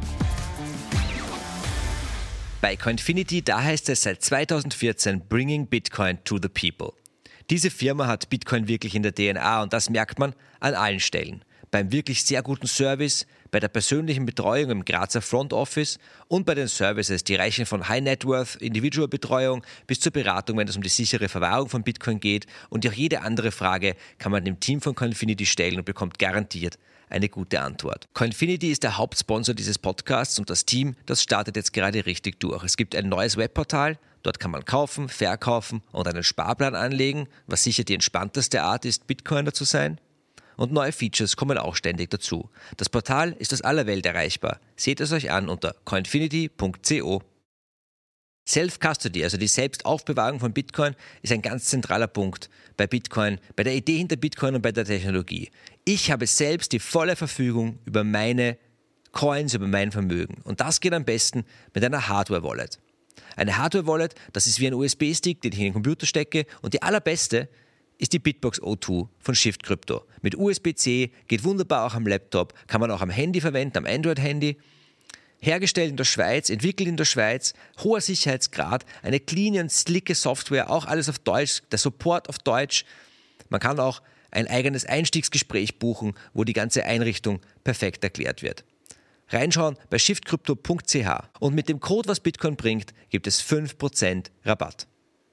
Bei Coinfinity, da heißt es seit zweitausendvierzehn Bringing Bitcoin to the People. Diese Firma hat Bitcoin wirklich in der D N A und das merkt man an allen Stellen. Beim wirklich sehr guten Service, bei der persönlichen Betreuung im Grazer Front Office und bei den Services, die reichen von High Net Worth Individual Betreuung bis zur Beratung, wenn es um die sichere Verwahrung von Bitcoin geht, und auch jede andere Frage kann man dem Team von Coinfinity stellen und bekommt garantiert eine gute Antwort. Coinfinity ist der Hauptsponsor dieses Podcasts und das Team, das startet jetzt gerade richtig durch. Es gibt ein neues Webportal. Dort kann man kaufen, verkaufen und einen Sparplan anlegen, was sicher die entspannteste Art ist, Bitcoiner zu sein. Und neue Features kommen auch ständig dazu. Das Portal ist aus aller Welt erreichbar. Seht es euch an unter coinfinity punkt co. Self-Custody, also die Selbstaufbewahrung von Bitcoin, ist ein ganz zentraler Punkt bei Bitcoin, bei der Idee hinter Bitcoin und bei der Technologie. Ich habe selbst die volle Verfügung über meine Coins, über mein Vermögen. Und das geht am besten mit einer Hardware-Wallet. Eine Hardware-Wallet, das ist wie ein U S B-Stick, den ich in den Computer stecke, und die allerbeste ist die Bitbox O zwei von Shift Crypto. Mit U S B C, geht wunderbar auch am Laptop, kann man auch am Handy verwenden, am Android-Handy. Hergestellt in der Schweiz, entwickelt in der Schweiz, hoher Sicherheitsgrad, eine clean und slicke Software, auch alles auf Deutsch, der Support auf Deutsch. Man kann auch ein eigenes Einstiegsgespräch buchen, wo die ganze Einrichtung perfekt erklärt wird. Reinschauen bei shift crypto punkt c h und mit dem Code, was Bitcoin bringt, gibt es fünf Prozent Rabatt.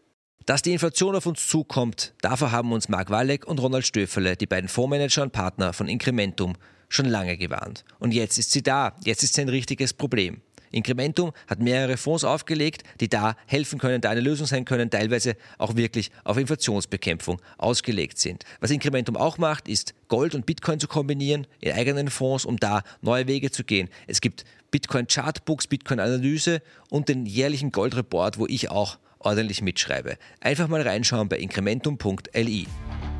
Dass die Inflation auf uns zukommt, davor haben uns Marc Walleck und Ronald Stöferle, die beiden Fondsmanager und Partner von Incrementum, schon lange gewarnt. Und jetzt ist sie da, jetzt ist sie ein richtiges Problem. Incrementum hat mehrere Fonds aufgelegt, die da helfen können, da eine Lösung sein können, teilweise auch wirklich auf Inflationsbekämpfung ausgelegt sind. Was Incrementum auch macht, ist Gold und Bitcoin zu kombinieren in eigenen Fonds, um da neue Wege zu gehen. Es gibt Bitcoin Chartbooks, Bitcoin Analyse und den jährlichen Gold Report, wo ich auch ordentlich mitschreibe. Einfach mal reinschauen bei incrementum punkt l i.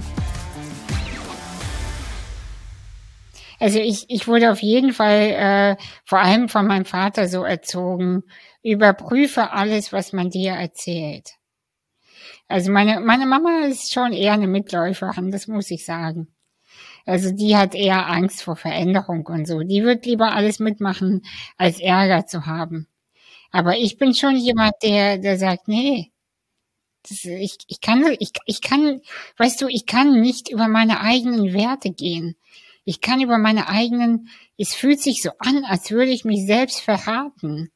Also ich, ich wurde auf jeden Fall äh, vor allem von meinem Vater so erzogen, überprüfe alles, was man dir erzählt. Also meine meine Mama ist schon eher eine Mitläuferin, das muss ich sagen. Also die hat eher Angst vor Veränderung und so. Die wird lieber alles mitmachen, als Ärger zu haben. Aber ich bin schon jemand, der der sagt, nee, das, ich ich kann ich ich kann, weißt du, ich kann nicht über meine eigenen Werte gehen. Ich kann über meine eigenen, es fühlt sich so an, als würde ich mich selbst verraten,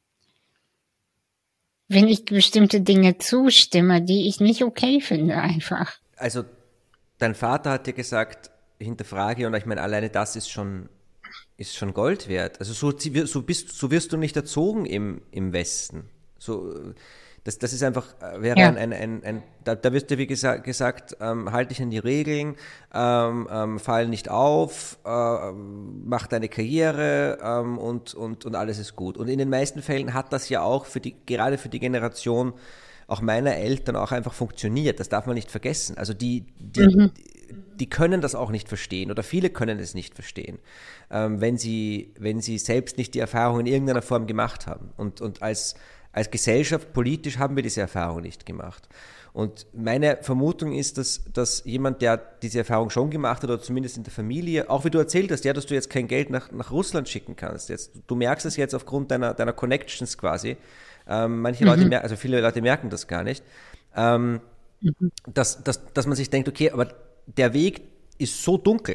wenn ich bestimmte Dinge zustimme, die ich nicht okay finde einfach. Also dein Vater hat dir gesagt, hinterfrage, und ich meine, alleine das ist schon, ist schon Gold wert. Also so, so, bist, so wirst du nicht erzogen im, im Westen. So, das, das ist einfach, wäre ja. ein, ein, ein, ein da, da wirst du, wie gesagt, gesagt ähm, halt dich an die Regeln, ähm, ähm, fall nicht auf, äh, mach deine Karriere ähm, und, und, und alles ist gut. Und in den meisten Fällen hat das ja auch für die, gerade für die Generation auch meiner Eltern auch einfach funktioniert. Das darf man nicht vergessen. Also die, die, mhm. die können das auch nicht verstehen oder viele können es nicht verstehen, ähm, wenn sie, wenn sie selbst nicht die Erfahrung in irgendeiner Form gemacht haben. Und, und als Als Gesellschaft, politisch haben wir diese Erfahrung nicht gemacht. Und meine Vermutung ist, dass, dass jemand, der diese Erfahrung schon gemacht hat, oder zumindest in der Familie, auch wie du erzählt hast, ja, dass du jetzt kein Geld nach, nach Russland schicken kannst. Jetzt, du merkst es jetzt aufgrund deiner, deiner Connections quasi. Ähm, manche mhm. Leute, mer- also viele Leute merken das gar nicht. Ähm, mhm. dass, dass, dass man sich denkt, okay, aber der Weg ist so dunkel.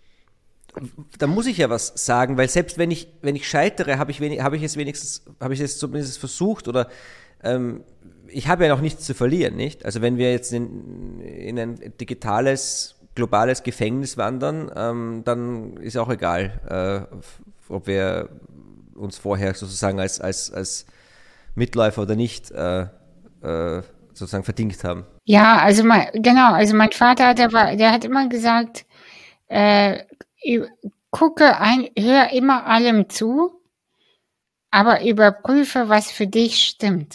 Da muss ich ja was sagen, weil selbst wenn ich, wenn ich scheitere, habe ich, wenig, habe ich es wenigstens, habe ich es zumindest versucht, oder ähm, ich habe ja noch nichts zu verlieren, nicht? Also wenn wir jetzt in, in ein digitales, globales Gefängnis wandern, ähm, dann ist auch egal, äh, ob wir uns vorher sozusagen als, als, als Mitläufer oder nicht äh, äh, sozusagen verdingt haben. Ja, also mein, genau, also mein Vater, der war, der hat immer gesagt, äh, gucke ein, hör immer allem zu, aber überprüfe, was für dich stimmt.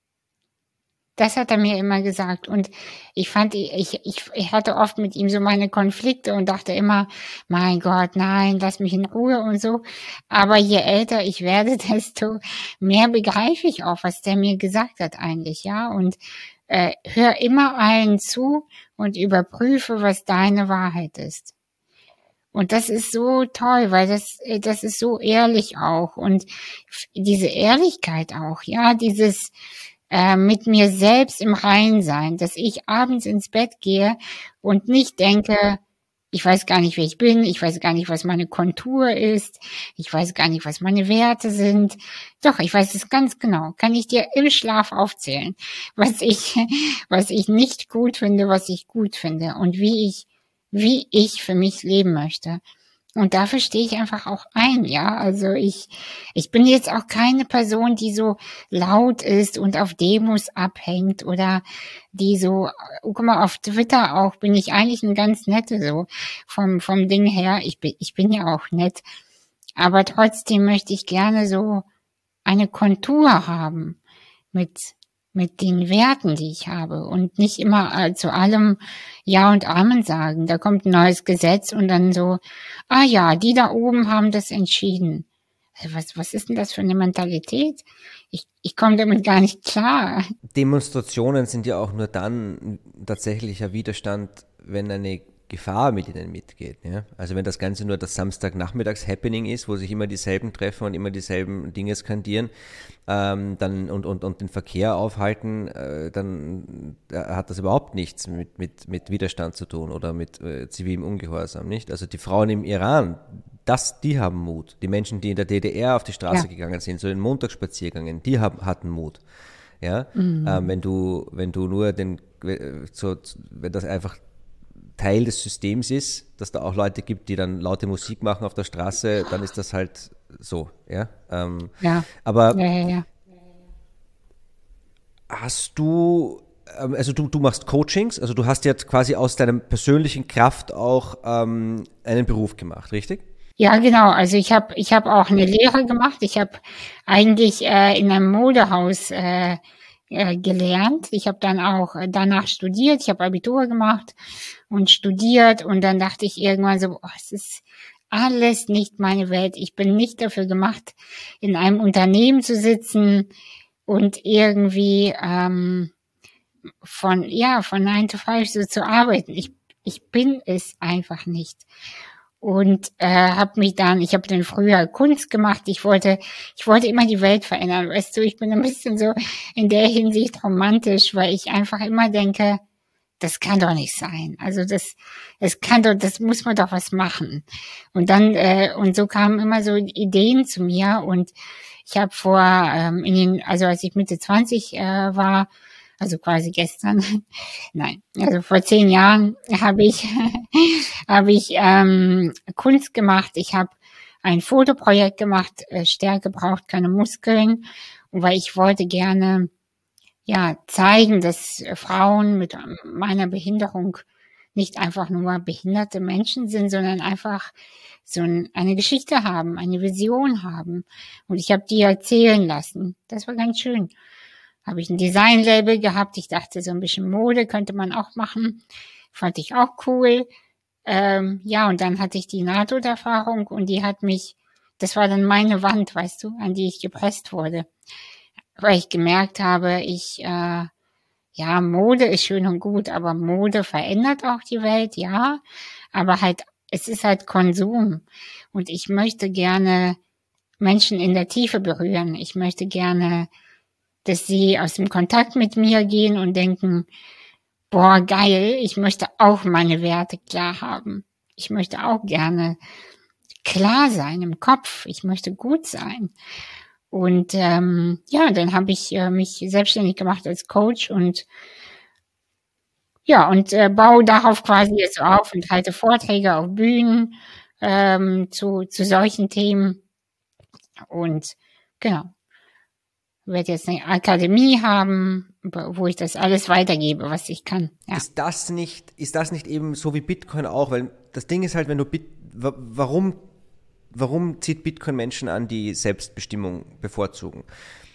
Das hat er mir immer gesagt. Und ich fand, ich, ich, ich hatte oft mit ihm so meine Konflikte und dachte immer, mein Gott, nein, lass mich in Ruhe und so. Aber je älter ich werde, desto mehr begreife ich auch, was der mir gesagt hat eigentlich, ja. Und äh, hör immer allen zu und überprüfe, was deine Wahrheit ist. Und das ist so toll, weil das, das ist so ehrlich auch. Und diese Ehrlichkeit auch, ja, dieses äh, mit mir selbst im Reinen sein, dass ich abends ins Bett gehe und nicht denke, ich weiß gar nicht, wer ich bin, ich weiß gar nicht, was meine Kontur ist, ich weiß gar nicht, was meine Werte sind. Doch, ich weiß es ganz genau. Kann ich dir im Schlaf aufzählen, was ich, was ich nicht gut finde, was ich gut finde und wie ich wie ich für mich leben möchte. Und dafür stehe ich einfach auch ein, ja. Also ich, ich bin jetzt auch keine Person, die so laut ist und auf Demos abhängt oder die so, guck mal, auf Twitter auch bin ich eigentlich eine ganz nette, so vom, vom Ding her. Ich bin, ich bin ja auch nett. Aber trotzdem möchte ich gerne so eine Kontur haben mit, mit den Werten, die ich habe und nicht immer äh, zu allem Ja und Amen sagen. Da kommt ein neues Gesetz und dann so, ah ja, die da oben haben das entschieden. Was, was ist denn das für eine Mentalität? Ich, ich komme damit gar nicht klar. Demonstrationen sind ja auch nur dann tatsächlicher Widerstand, wenn eine Gefahr mit ihnen mitgeht. Ja? Also wenn das Ganze nur das Samstagnachmittags-Happening ist, wo sich immer dieselben treffen und immer dieselben Dinge skandieren ähm, dann, und, und, und den Verkehr aufhalten, äh, dann äh, hat das überhaupt nichts mit, mit, mit Widerstand zu tun oder mit äh, zivilem Ungehorsam. Nicht? Also die Frauen im Iran, das, die haben Mut. Die Menschen, die in der D D R auf die Straße ja. gegangen sind, so den Montagsspaziergängen, die haben, hatten Mut. Ja, mhm. ähm, wenn du, wenn du nur den, so, wenn das einfach Teil des Systems ist, dass da auch Leute gibt, die dann laute Musik machen auf der Straße, dann ist das halt so, ja. Ähm, ja. Aber ja, ja, ja. hast du, ähm, also du, du machst Coachings, also du hast jetzt quasi aus deiner persönlichen Kraft auch ähm, einen Beruf gemacht, richtig? Ja, genau. Also ich habe ich hab auch eine Lehre gemacht. Ich habe eigentlich äh, in einem Modehaus äh, äh, gelernt. Ich habe dann auch äh, danach studiert. Ich habe Abitur gemacht und studiert. Und dann dachte ich irgendwann so, oh, es ist alles nicht meine Welt. Ich bin nicht dafür gemacht, in einem Unternehmen zu sitzen und irgendwie ähm, von ja von nine to five so zu arbeiten. Ich ich bin es einfach nicht. Und äh, habe mich dann, ich habe dann früher Kunst gemacht. Ich wollte, ich wollte immer die Welt verändern. Weißt du, ich bin ein bisschen so in der Hinsicht romantisch, weil ich einfach immer denke, das kann doch nicht sein. Also das, es kann doch, das muss man doch was machen. Und dann äh, und so kamen immer so Ideen zu mir. Und ich habe vor, ähm, in den, also als ich Mitte zwanzig äh, war, also quasi gestern, nein, also vor zehn Jahren habe ich habe ich ähm, Kunst gemacht. Ich habe ein Fotoprojekt gemacht, äh, Stärke braucht keine Muskeln, und weil ich wollte gerne ja zeigen, dass Frauen mit meiner Behinderung nicht einfach nur behinderte Menschen sind, sondern einfach so ein, eine Geschichte haben, eine Vision haben. Und ich habe die erzählen lassen. Das war ganz schön. Habe ich ein Design-Label gehabt. Ich dachte, so ein bisschen Mode könnte man auch machen. Fand ich auch cool. Ähm, ja, und dann hatte ich die Nahtoderfahrung und die hat mich, das war dann meine Wand, weißt du, an die ich gepresst wurde. Weil ich gemerkt habe, ich, äh, ja, Mode ist schön und gut, aber Mode verändert auch die Welt, ja. Aber halt, es ist halt Konsum. Und ich möchte gerne Menschen in der Tiefe berühren. Ich möchte gerne, dass sie aus dem Kontakt mit mir gehen und denken, boah, geil, ich möchte auch meine Werte klar haben. Ich möchte auch gerne klar sein im Kopf. Ich möchte gut sein. Und ähm, ja, dann habe ich äh, mich selbstständig gemacht als Coach und ja, und äh, baue darauf quasi jetzt auf und halte Vorträge auf Bühnen ähm, zu, zu solchen Themen. Und genau, werde jetzt eine Akademie haben, wo ich das alles weitergebe, was ich kann. Ja. Ist das nicht, ist das nicht eben so wie Bitcoin auch? Weil das Ding ist halt, wenn du Bit, warum, warum zieht Bitcoin Menschen an, die Selbstbestimmung bevorzugen?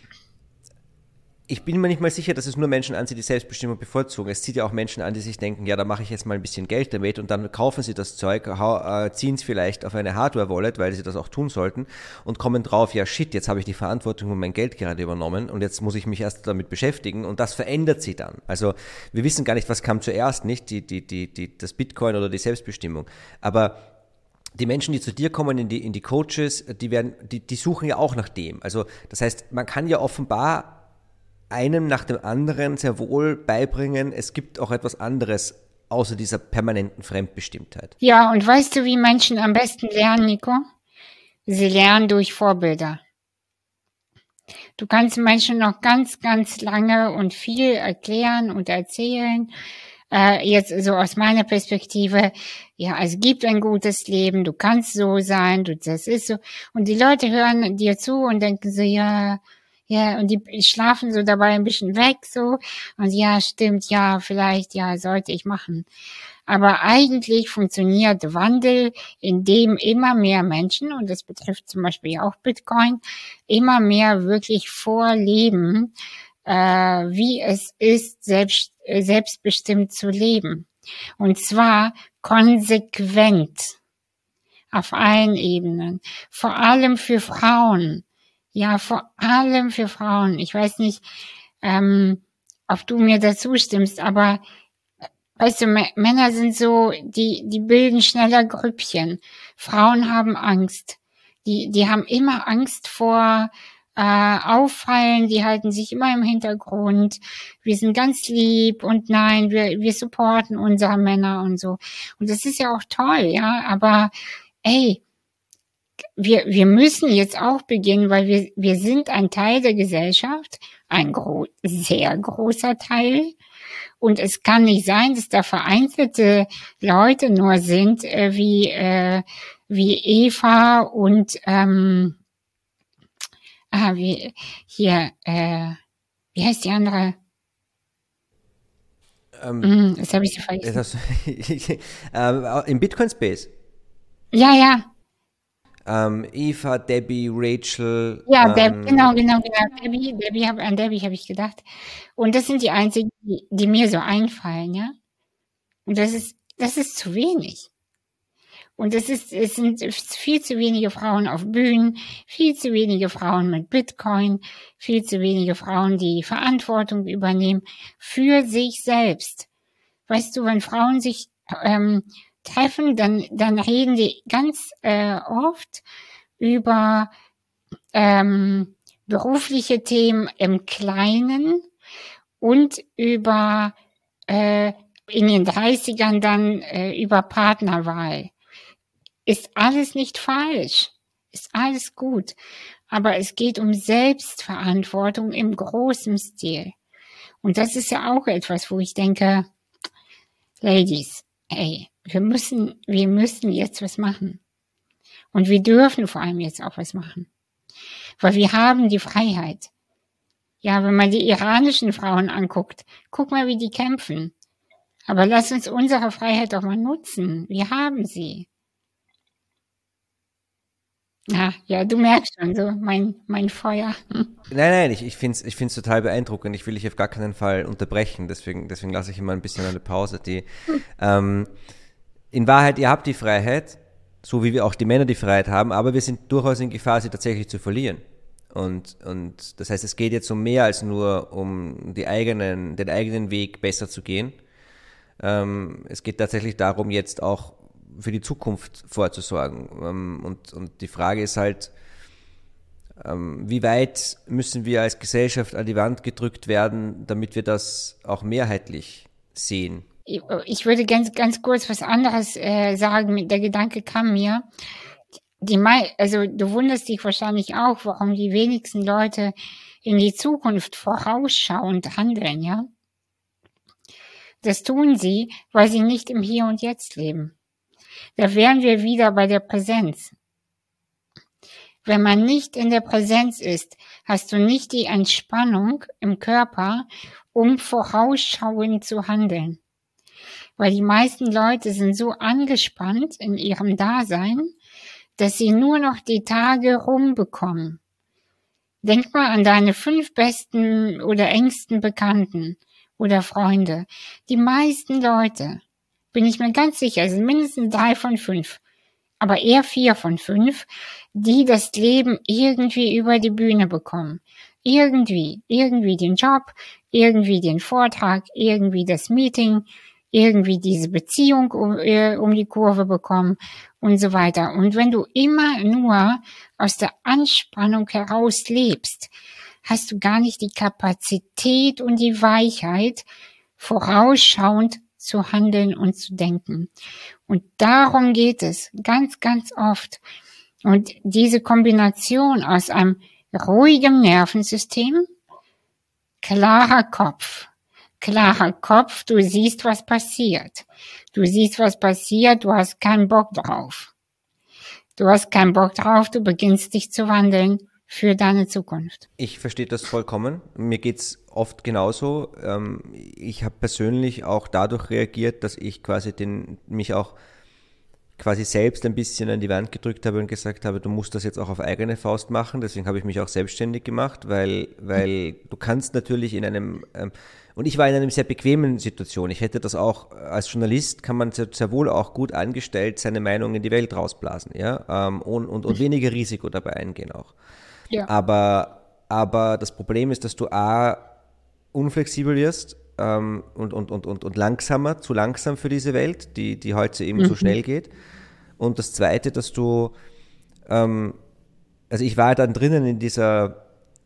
Ich bin mir nicht mal sicher, dass es nur Menschen anzieht, die Selbstbestimmung bevorzugen. Es zieht ja auch Menschen an, die sich denken, ja, da mache ich jetzt mal ein bisschen Geld damit und dann kaufen sie das Zeug, äh, ziehen es vielleicht auf eine Hardware-Wallet, weil sie das auch tun sollten und kommen drauf, ja shit, jetzt habe ich die Verantwortung und mein Geld gerade übernommen und jetzt muss ich mich erst damit beschäftigen und das verändert sie dann. Also wir wissen gar nicht, was kam zuerst, nicht die, die, die, die, das Bitcoin oder die Selbstbestimmung. Aber die Menschen, die zu dir kommen, in die, in die Coaches, die werden, die, die suchen ja auch nach dem. Also das heißt, man kann ja offenbar einem nach dem anderen sehr wohl beibringen, es gibt auch etwas anderes außer dieser permanenten Fremdbestimmtheit. Ja, und weißt du, wie Menschen am besten lernen, Nico? Sie lernen durch Vorbilder. Du kannst Menschen noch ganz, ganz lange und viel erklären und erzählen. Äh, jetzt so aus meiner Perspektive, ja, es gibt ein gutes Leben, du kannst so sein, du, das ist so. Und die Leute hören dir zu und denken so, ja, ja, und die schlafen so dabei ein bisschen weg, so. Und ja, stimmt, ja, vielleicht, ja, sollte ich machen. Aber eigentlich funktioniert Wandel, indem immer mehr Menschen, und das betrifft zum Beispiel auch Bitcoin, immer mehr wirklich vorleben, äh, wie es ist, selbst, äh, selbstbestimmt zu leben. Und zwar konsequent. Auf allen Ebenen. Vor allem für Frauen. Ja, vor allem für Frauen. Ich weiß nicht, ähm, ob du mir dazu stimmst, aber weißt du, M- Männer sind so, die, die bilden schneller Grüppchen. Frauen haben Angst. Die, die haben immer Angst vor äh, Auffallen, die halten sich immer im Hintergrund. Wir sind ganz lieb und nein, wir, wir supporten unsere Männer und so. Und das ist ja auch toll, ja, aber ey, wir, wir müssen jetzt auch beginnen, weil wir, wir sind ein Teil der Gesellschaft, ein gro- sehr großer Teil. Und es kann nicht sein, dass da vereinzelte Leute nur sind, äh, wie, äh, wie Eva und, ähm, ah, wie, hier, äh, wie heißt die andere? Ähm, Hm, das habe ich so das vergessen. hast, ähm, im Bitcoin Space. Ja, ja, Ähm, Eva, Debbie, Rachel, ja, Deb, ähm, genau, genau, genau. Debbie, Debbie hab, an Debbie habe ich gedacht. Und das sind die einzigen, die, die mir so einfallen, ja. Und das ist, das ist zu wenig. Und es ist, es sind viel zu wenige Frauen auf Bühnen, viel zu wenige Frauen mit Bitcoin, viel zu wenige Frauen, die Verantwortung übernehmen für sich selbst. Weißt du, wenn Frauen sich ähm, treffen, dann, dann reden die ganz äh, oft über ähm, berufliche Themen im Kleinen und über äh, in den Dreißigern dann äh, über Partnerwahl. Ist alles nicht falsch, ist alles gut, aber es geht um Selbstverantwortung im großen Stil. Und das ist ja auch etwas, wo ich denke, Ladies, hey, wir müssen, wir müssen jetzt was machen. Und wir dürfen vor allem jetzt auch was machen. Weil wir haben die Freiheit. Ja, wenn man die iranischen Frauen anguckt, guck mal, wie die kämpfen. Aber lass uns unsere Freiheit doch mal nutzen. Wir haben sie. Ja, ja, du merkst schon so mein, mein Feuer. nein, nein, ich, ich finde es ich find's total beeindruckend. Ich will dich auf gar keinen Fall unterbrechen, deswegen, deswegen lasse ich immer ein bisschen eine Pause. Die, ähm, in Wahrheit, ihr habt die Freiheit, so wie wir auch die Männer die Freiheit haben, aber wir sind durchaus in Gefahr, sie tatsächlich zu verlieren. Und, und das heißt, es geht jetzt um mehr als nur um die eigenen, den eigenen Weg besser zu gehen. Ähm, es geht tatsächlich darum, jetzt auch für die Zukunft vorzusorgen. Ähm, und, und die Frage ist halt, ähm, wie weit müssen wir als Gesellschaft an die Wand gedrückt werden, damit wir das auch mehrheitlich sehen? Ich würde ganz, ganz kurz was anderes äh, sagen. Der Gedanke kam mir. Die mei also du wunderst dich wahrscheinlich auch, warum die wenigsten Leute in die Zukunft vorausschauend handeln, ja? Das tun sie, weil sie nicht im Hier und Jetzt leben. Da wären wir wieder bei der Präsenz. Wenn man nicht in der Präsenz ist, hast du nicht die Entspannung im Körper, um vorausschauend zu handeln. Weil die meisten Leute sind so angespannt in ihrem Dasein, dass sie nur noch die Tage rumbekommen. Denk mal an deine fünf besten oder engsten Bekannten oder Freunde. Die meisten Leute, bin ich mir ganz sicher, sind mindestens drei von fünf, aber eher vier von fünf, die das Leben irgendwie über die Bühne bekommen. Irgendwie, irgendwie den Job, irgendwie den Vortrag, irgendwie das Meeting, irgendwie diese Beziehung um, äh, um die Kurve bekommen und so weiter. Und wenn du immer nur aus der Anspannung heraus lebst, hast du gar nicht die Kapazität und die Weichheit, vorausschauend zu handeln und zu denken. Und darum geht es ganz, ganz oft. Und diese Kombination aus einem ruhigen Nervensystem, klarer Kopf, klarer Kopf, du siehst, was passiert. Du siehst, was passiert, du hast keinen Bock drauf. Du hast keinen Bock drauf, du beginnst dich zu wandeln für deine Zukunft. Ich verstehe das vollkommen. Mir geht's oft genauso. Ähm, ich habe persönlich auch dadurch reagiert, dass ich quasi den, mich auch quasi selbst ein bisschen an die Wand gedrückt habe und gesagt habe, du musst das jetzt auch auf eigene Faust machen. Deswegen habe ich mich auch selbstständig gemacht, weil, weil du kannst natürlich in einem, ähm, und ich war in einer sehr bequemen Situation. Ich hätte das auch, als Journalist kann man sehr, sehr wohl auch gut angestellt seine Meinung in die Welt rausblasen, ja, ähm, und, und, und weniger Risiko dabei eingehen auch. Ja. Aber, aber das Problem ist, dass du A, unflexibel wirst, ähm, und, und, und, und, und langsamer, zu langsam für diese Welt, die, die heute eben so schnell geht. Und das Zweite, dass du, ähm, also ich war dann drinnen in dieser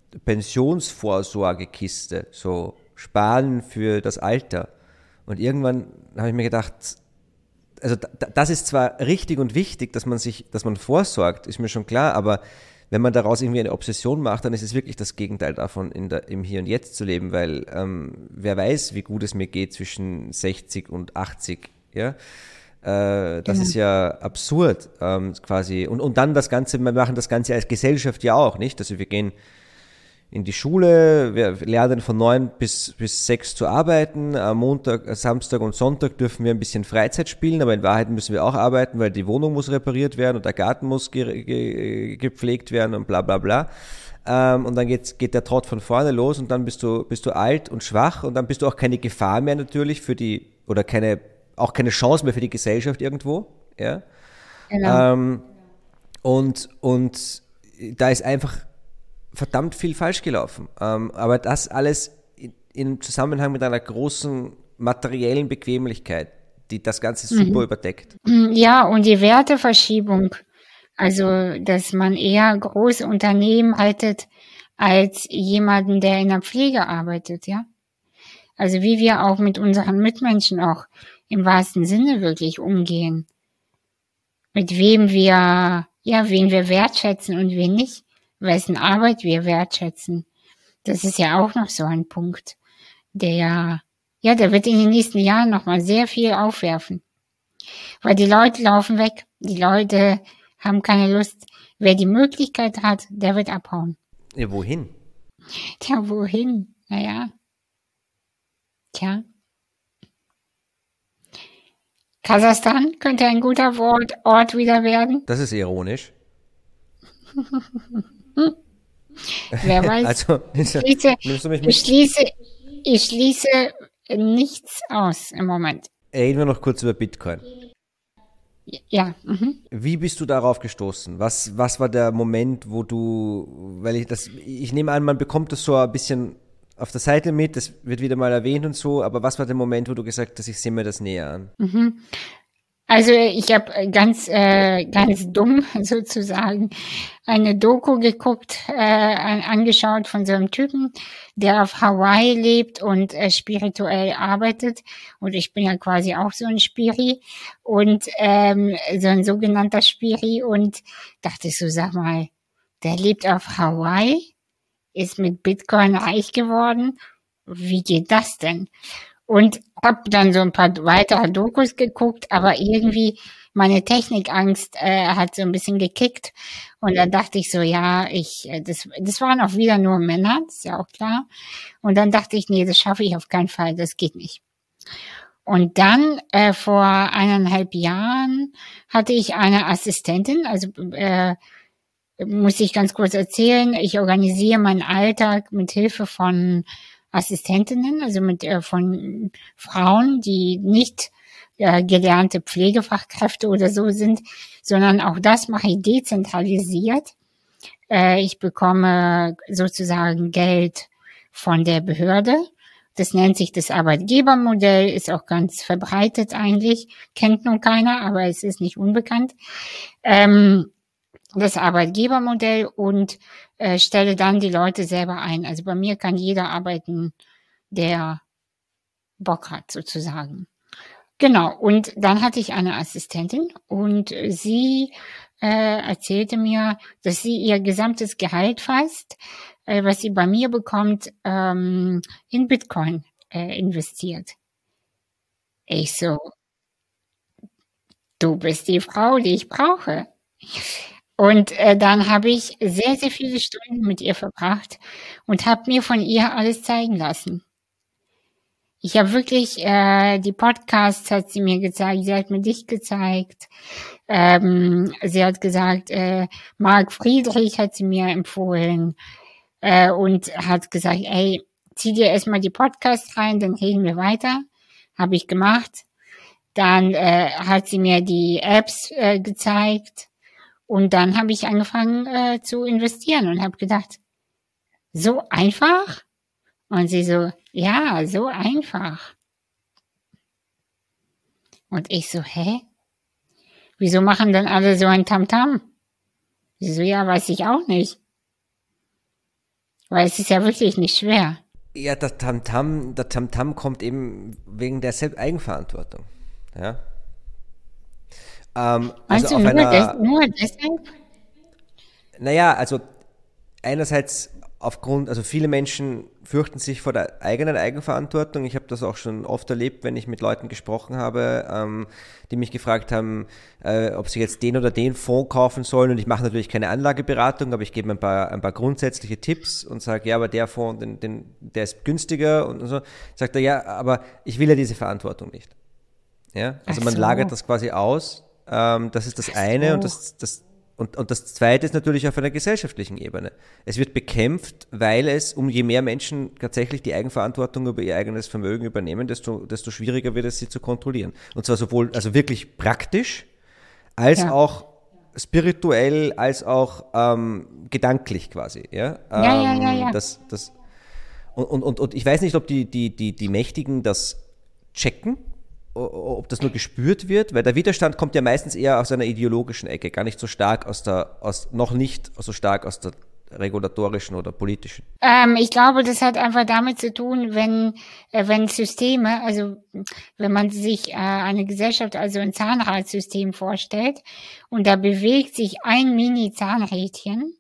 Pensionsvorsorgekiste, so sparen für das Alter. Und irgendwann habe ich mir gedacht, also da, das ist zwar richtig und wichtig, dass man sich, dass man vorsorgt, ist mir schon klar, aber wenn man daraus irgendwie eine Obsession macht, dann ist es wirklich das Gegenteil davon, in der, im Hier und Jetzt zu leben, weil ähm, wer weiß, wie gut es mir geht zwischen sechzig und achtzig, ja. Äh, das Genau. ist ja absurd, ähm, quasi. Und, und dann das Ganze, wir machen das Ganze als Gesellschaft ja auch, nicht? Also wir gehen in die Schule, wir lernen von neun bis, bis sechs zu arbeiten. Am Montag, Samstag und Sonntag dürfen wir ein bisschen Freizeit spielen, aber in Wahrheit müssen wir auch arbeiten, weil die Wohnung muss repariert werden und der Garten muss ge, ge, gepflegt werden und bla bla bla. Ähm, und dann geht's, geht der Trott von vorne los und dann bist du, bist du alt und schwach und dann bist du auch keine Gefahr mehr natürlich für die, oder keine, auch keine Chance mehr für die Gesellschaft irgendwo. Ja? Genau. Ähm, und, und da ist einfach verdammt viel falsch gelaufen. Ähm, aber das alles in, im Zusammenhang mit einer großen materiellen Bequemlichkeit, die das Ganze super Mhm. überdeckt. Ja, und die Werteverschiebung. Also, dass man eher große Unternehmen haltet als jemanden, der in der Pflege arbeitet, ja. Also wie wir auch mit unseren Mitmenschen auch im wahrsten Sinne wirklich umgehen. Mit wem wir, ja, wen wir wertschätzen und wen nicht. Wessen Arbeit wir wertschätzen. Das ist ja auch noch so ein Punkt, der, ja, der wird in den nächsten Jahren nochmal sehr viel aufwerfen. Weil die Leute laufen weg. Die Leute haben keine Lust. Wer die Möglichkeit hat, der wird abhauen. Ja, wohin? Tja, wohin? Naja. Tja. Kasachstan könnte ein guter Ort, Ort wieder werden. Das ist ironisch. Wer weiß. Also, Ich schließe, nimmst du mich ich mit? schließe, ich schließe nichts aus im Moment. Reden wir noch kurz über Bitcoin. Ja. Mhm. Wie bist du darauf gestoßen? Was, was war der Moment, wo du, weil ich das, ich nehme an, man bekommt das so ein bisschen auf der Seite mit, das wird wieder mal erwähnt und so, aber was war der Moment, wo du gesagt hast, ich sehe mir das näher an? Mhm. Also ich habe ganz äh, ganz dumm sozusagen eine Doku geguckt, äh, an, angeschaut von so einem Typen, der auf Hawaii lebt und äh, spirituell arbeitet. Und ich bin ja quasi auch so ein Spiri und ähm, so ein sogenannter Spiri und dachte so, sag mal, der lebt auf Hawaii, ist mit Bitcoin reich geworden. Wie geht das denn? Und habe dann so ein paar weitere Dokus geguckt, aber irgendwie meine Technikangst äh, hat so ein bisschen gekickt. Und dann dachte ich so, ja, ich, äh, das, das waren auch wieder nur Männer, ist ja auch klar. Und dann dachte ich, nee, das schaffe ich auf keinen Fall, das geht nicht. Und dann äh, vor eineinhalb Jahren hatte ich eine Assistentin, also äh, muss ich ganz kurz erzählen, ich organisiere meinen Alltag mit Hilfe von Assistentinnen, also mit äh, von Frauen, die nicht äh, gelernte Pflegefachkräfte oder so sind, sondern auch das mache ich dezentralisiert. Äh, ich bekomme sozusagen Geld von der Behörde. Das nennt sich das Arbeitgebermodell, ist auch ganz verbreitet eigentlich, kennt nun keiner, aber es ist nicht unbekannt. Ähm, das Arbeitgebermodell und äh, stelle dann die Leute selber ein. Also bei mir kann jeder arbeiten, der Bock hat, sozusagen. Genau, und dann hatte ich eine Assistentin und sie äh, erzählte mir, dass sie ihr gesamtes Gehalt fast, äh, was sie bei mir bekommt, ähm, in Bitcoin äh, investiert. Ich so, du bist die Frau, die ich brauche. Und äh, dann habe ich sehr, sehr viele Stunden mit ihr verbracht und habe mir von ihr alles zeigen lassen. Ich habe wirklich, äh, die Podcasts hat sie mir gezeigt, sie hat mir dich gezeigt. Ähm, sie hat gesagt, äh, Marc Friedrich hat sie mir empfohlen äh, und hat gesagt, ey, zieh dir erstmal die Podcasts rein, dann reden wir weiter. Habe ich gemacht. Dann äh, hat sie mir die Apps äh, gezeigt. Und dann habe ich angefangen äh, zu investieren und habe gedacht, so einfach? Und sie so, ja, so einfach. Und ich so, hä? Wieso machen denn alle so ein Tamtam? Sie so, ja, weiß ich auch nicht. Weil es ist ja wirklich nicht schwer. Ja, der Tamtam, der Tamtam kommt eben wegen der Selbst Eigenverantwortung. Ja. Ähm, also Meinst du auf nur, des, einer, nur deshalb? naja, also einerseits aufgrund, also viele Menschen fürchten sich vor der eigenen Eigenverantwortung. Ich habe das auch schon oft erlebt, wenn ich mit Leuten gesprochen habe, ähm, die mich gefragt haben, äh, ob sie jetzt den oder den Fonds kaufen sollen. Und ich mache natürlich keine Anlageberatung, aber ich gebe ein paar, ein paar grundsätzliche Tipps und sage, ja, aber der Fonds, den, den, der ist günstiger und so. Sagt er, ja, aber ich will ja diese Verantwortung nicht. Ja, also Ach man lagert so, das quasi aus. Ähm, das ist das ach eine und so. das, das und, und das zweite ist natürlich auf einer gesellschaftlichen Ebene. Es wird bekämpft, weil es, um je mehr Menschen tatsächlich die Eigenverantwortung über ihr eigenes Vermögen übernehmen, desto, desto schwieriger wird es, sie zu kontrollieren. Und zwar sowohl, also wirklich praktisch, als Ja, auch spirituell, als auch ähm, gedanklich quasi. Ja? ja, ja, ja, Ähm, ja. das, das, und, und, und, und ich weiß nicht, ob die, die, die, die Mächtigen das checken, ob das nur gespürt wird, weil der Widerstand kommt ja meistens eher aus einer ideologischen Ecke, gar nicht so stark aus der, aus, noch nicht so stark aus der regulatorischen oder politischen. Ähm, ich glaube, das hat einfach damit zu tun, wenn, äh, wenn Systeme, also wenn man sich äh, eine Gesellschaft, also ein Zahnradsystem vorstellt und da bewegt sich ein Mini-Zahnrädchen,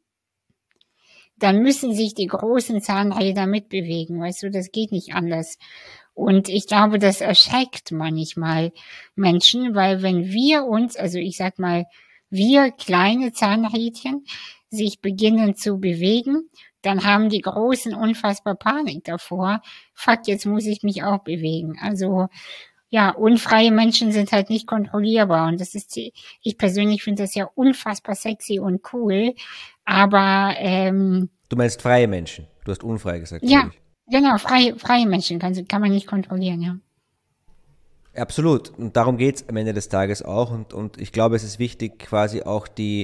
dann müssen sich die großen Zahnräder mitbewegen, weißt du, das geht nicht anders. Und ich glaube, das erschreckt manchmal Menschen, weil wenn wir uns, also ich sag mal, wir kleine Zahnrädchen sich beginnen zu bewegen, dann haben die Großen unfassbar Panik davor. Fuck, jetzt muss ich mich auch bewegen. Also ja, unfreie Menschen sind halt nicht kontrollierbar und das ist, ich persönlich finde das ja unfassbar sexy und cool, aber ähm, Du meinst freie Menschen. Du hast unfrei gesagt, glaube ja, ich. genau, freie, freie Menschen kann, kann man nicht kontrollieren, ja. Absolut. Und darum geht es am Ende des Tages auch. Und, und ich glaube, es ist wichtig, quasi auch die,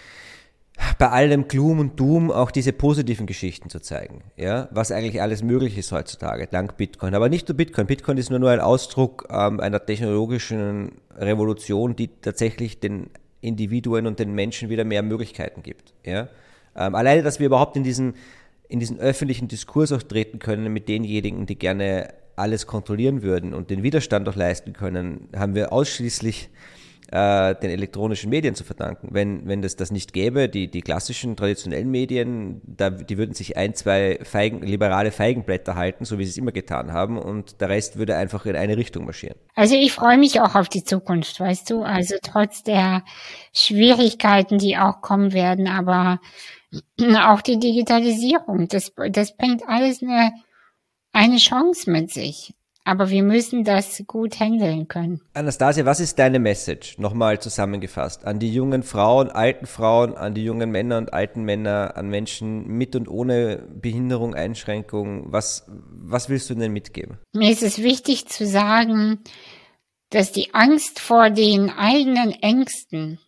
bei allem Gloom und Doom auch diese positiven Geschichten zu zeigen, ja, was eigentlich alles möglich ist heutzutage, dank Bitcoin. Aber nicht nur Bitcoin. Bitcoin ist nur, nur ein Ausdruck ähm, einer technologischen Revolution, die tatsächlich den Individuen und den Menschen wieder mehr Möglichkeiten gibt, ja. Ähm, alleine, dass wir überhaupt in diesen, in diesen öffentlichen Diskurs auch treten können mit denjenigen, die gerne alles kontrollieren würden und den Widerstand auch leisten können, haben wir ausschließlich äh, den elektronischen Medien zu verdanken. Wenn, wenn das das nicht gäbe, die, die klassischen traditionellen Medien, da, die würden sich ein, zwei Feigen, liberale Feigenblätter halten, so wie sie es immer getan haben, und der Rest würde einfach in eine Richtung marschieren. Also ich freue mich auch auf die Zukunft, weißt du, also trotz der Schwierigkeiten, die auch kommen werden, aber auch die Digitalisierung, das, das bringt alles eine, eine Chance mit sich. Aber wir müssen das gut handeln können. Anastasia, was ist deine Message, nochmal zusammengefasst, an die jungen Frauen, alten Frauen, an die jungen Männer und alten Männer, an Menschen mit und ohne Behinderung, Einschränkung? Was, was willst du ihnen mitgeben? Mir ist es wichtig zu sagen, dass die Angst vor den eigenen Ängsten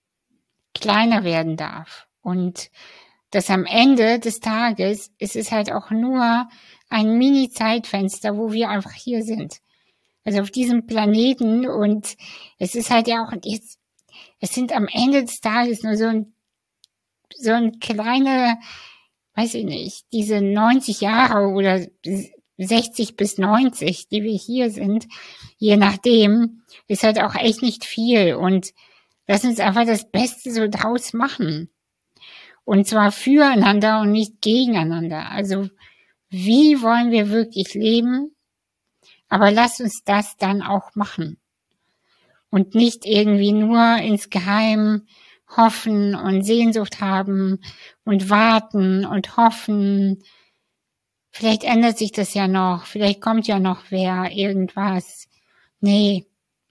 kleiner werden darf. Und dass am Ende des Tages ist es halt auch nur ein Mini-Zeitfenster, wo wir einfach hier sind. Also auf diesem Planeten, und es ist halt ja auch, jetzt, es sind am Ende des Tages nur so ein, so ein kleine, weiß ich nicht, diese neunzig Jahre oder sechzig bis neunzig, die wir hier sind, je nachdem, ist halt auch echt nicht viel, und lass uns einfach das Beste so draus machen. Und zwar füreinander und nicht gegeneinander. Also wie wollen wir wirklich leben? Aber lasst uns das dann auch machen. Und nicht irgendwie nur insgeheim hoffen und Sehnsucht haben und warten und hoffen. Vielleicht ändert sich das ja noch. Vielleicht kommt ja noch wer, irgendwas. Nee.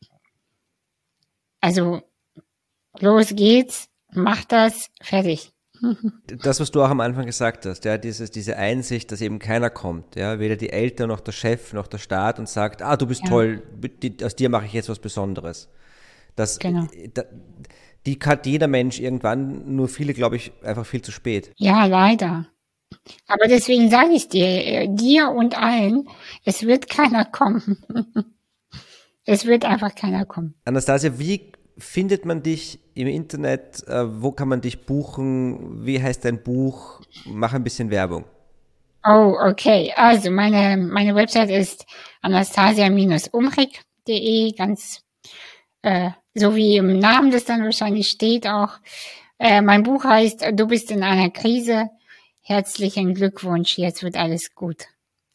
Also, los geht's. Macht das. Fertig. Das, was du auch am Anfang gesagt hast, ja, dieses, diese Einsicht, dass eben keiner kommt, ja, weder die Eltern noch der Chef noch der Staat und sagt, ah, du bist Ja, toll, aus dir mache ich jetzt was Besonderes. Das, genau. die hat jeder Mensch irgendwann, nur viele, glaube ich, einfach viel zu spät. Ja, leider. Aber deswegen sage ich dir, dir und allen, es wird keiner kommen. Es wird einfach keiner kommen. Anastasia, wie findet man dich im Internet? Wo kann man dich buchen? Wie heißt dein Buch? Mach ein bisschen Werbung. Oh, okay. Also meine meine Website ist anastasia Bindestrich umrig Punkt de, ganz äh, so wie im Namen das dann wahrscheinlich steht auch. Äh, mein Buch heißt Du bist in einer Krise. Herzlichen Glückwunsch, jetzt wird alles gut.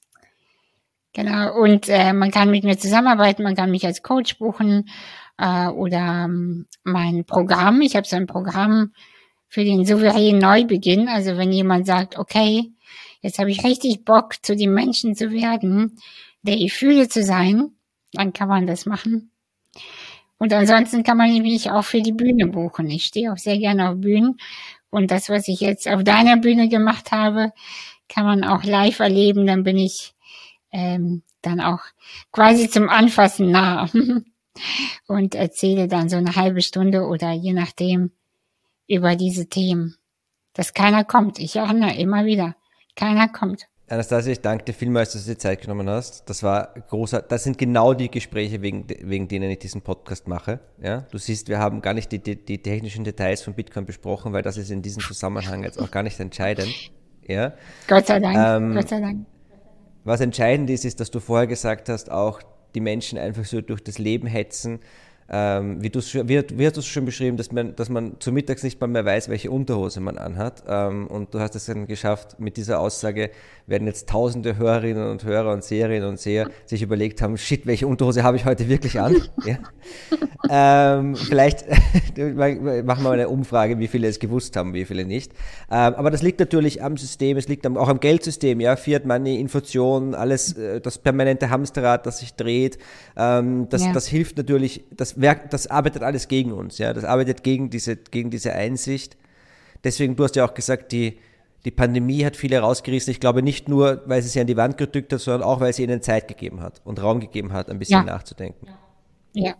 Genau, und äh, man kann mit mir zusammenarbeiten, man kann mich als Coach buchen äh, oder ähm, mein Programm. Ich habe so ein Programm für den souveränen Neubeginn. Also wenn jemand sagt, okay, jetzt habe ich richtig Bock, zu den Menschen zu werden, der ich fühle zu sein, dann kann man das machen. Und ansonsten kann man mich auch für die Bühne buchen. Ich stehe auch sehr gerne auf Bühnen. Und das, was ich jetzt auf deiner Bühne gemacht habe, kann man auch live erleben. Dann bin ich ähm, dann auch quasi zum Anfassen nah und erzähle dann so eine halbe Stunde oder je nachdem über diese Themen. Dass keiner kommt. Ich erinnere immer wieder. Keiner kommt. Anastasia, ich danke dir vielmals, dass du dir Zeit genommen hast. Das war großartig. Das sind genau die Gespräche, wegen, wegen denen ich diesen Podcast mache. Ja, du siehst, wir haben gar nicht die, die, die technischen Details von Bitcoin besprochen, weil das ist in diesem Zusammenhang jetzt auch gar nicht entscheidend. Ja. Gott sei Dank. Ähm, Gott sei Dank. Was entscheidend ist, ist, dass du vorher gesagt hast, auch die Menschen einfach so durch das Leben hetzen. Ähm, wie, wie, wie hast du es schon beschrieben, dass man, dass man zu Mittags nicht mal mehr weiß, welche Unterhose man anhat. Ähm, und du hast es dann geschafft, mit dieser Aussage werden jetzt tausende Hörerinnen und Hörer und Seherinnen und Seher sich überlegt haben, shit, welche Unterhose habe ich heute wirklich an? Ja. ähm, vielleicht machen wir mal eine Umfrage, wie viele es gewusst haben, wie viele nicht. Ähm, aber das liegt natürlich am System, es liegt am, auch am Geldsystem, ja, Fiat Money, Inflation, alles, äh, das permanente Hamsterrad, das sich dreht. Ähm, das, ja. das hilft natürlich, das Werk, das arbeitet alles gegen uns, ja, das arbeitet gegen diese, gegen diese Einsicht. Deswegen, du hast ja auch gesagt, die, die Pandemie hat viele rausgerissen. Ich glaube nicht nur, weil sie sie an die Wand gedrückt hat, sondern auch, weil sie ihnen Zeit gegeben hat und Raum gegeben hat, ein bisschen ja. nachzudenken. Ja.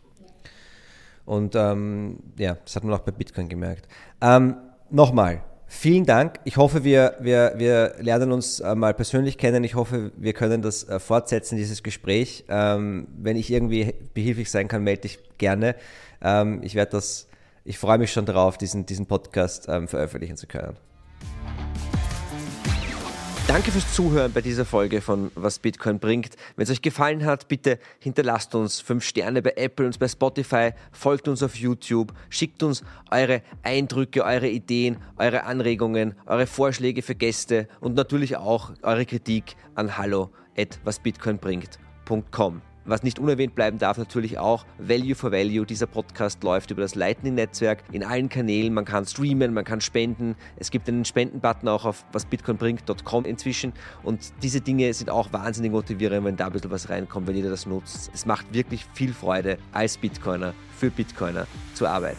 Und ähm, ja, das hat man auch bei Bitcoin gemerkt. Ähm, nochmal, vielen Dank. Ich hoffe, wir, wir, wir lernen uns äh, mal persönlich kennen. Ich hoffe, wir können das äh, fortsetzen, dieses Gespräch. Ähm, wenn ich irgendwie behilflich sein kann, melde ich gerne. Ähm, ich werde das, ich freue mich schon darauf, diesen, diesen Podcast ähm, veröffentlichen zu können. Danke fürs Zuhören bei dieser Folge von Was Bitcoin bringt. Wenn es euch gefallen hat, bitte hinterlasst uns fünf Sterne bei Apple und bei Spotify, folgt uns auf YouTube, schickt uns eure Eindrücke, eure Ideen, eure Anregungen, eure Vorschläge für Gäste und natürlich auch eure Kritik an hallo at wasbitcoinbringt punkt com. Was nicht unerwähnt bleiben darf, natürlich auch Value for Value. Dieser Podcast läuft über das Lightning-Netzwerk in allen Kanälen. Man kann streamen, man kann spenden. Es gibt einen Spenden-Button auch auf wasbitcoinbringt punkt com inzwischen. Und diese Dinge sind auch wahnsinnig motivierend, wenn da ein bisschen was reinkommt, wenn jeder das nutzt. Es macht wirklich viel Freude, als Bitcoiner für Bitcoiner zu arbeiten.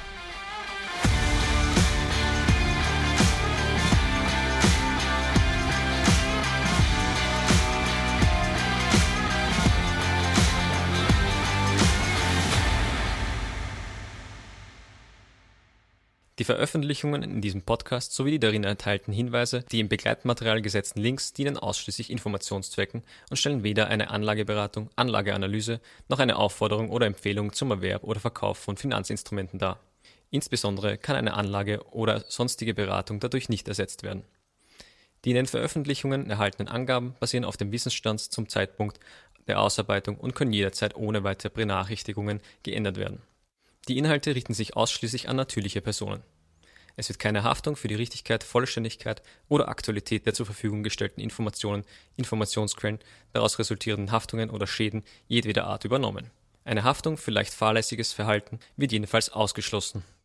Die Veröffentlichungen in diesem Podcast sowie die darin enthaltenen Hinweise, die im Begleitmaterial gesetzten Links dienen ausschließlich Informationszwecken und stellen weder eine Anlageberatung, Anlageanalyse noch eine Aufforderung oder Empfehlung zum Erwerb oder Verkauf von Finanzinstrumenten dar. Insbesondere kann eine Anlage oder sonstige Beratung dadurch nicht ersetzt werden. Die in den Veröffentlichungen erhaltenen Angaben basieren auf dem Wissensstand zum Zeitpunkt der Ausarbeitung und können jederzeit ohne weitere Benachrichtigungen geändert werden. Die Inhalte richten sich ausschließlich an natürliche Personen. Es wird keine Haftung für die Richtigkeit, Vollständigkeit oder Aktualität der zur Verfügung gestellten Informationen, Informationsquellen, daraus resultierenden Haftungen oder Schäden jedweder Art übernommen. Eine Haftung für leicht fahrlässiges Verhalten wird jedenfalls ausgeschlossen.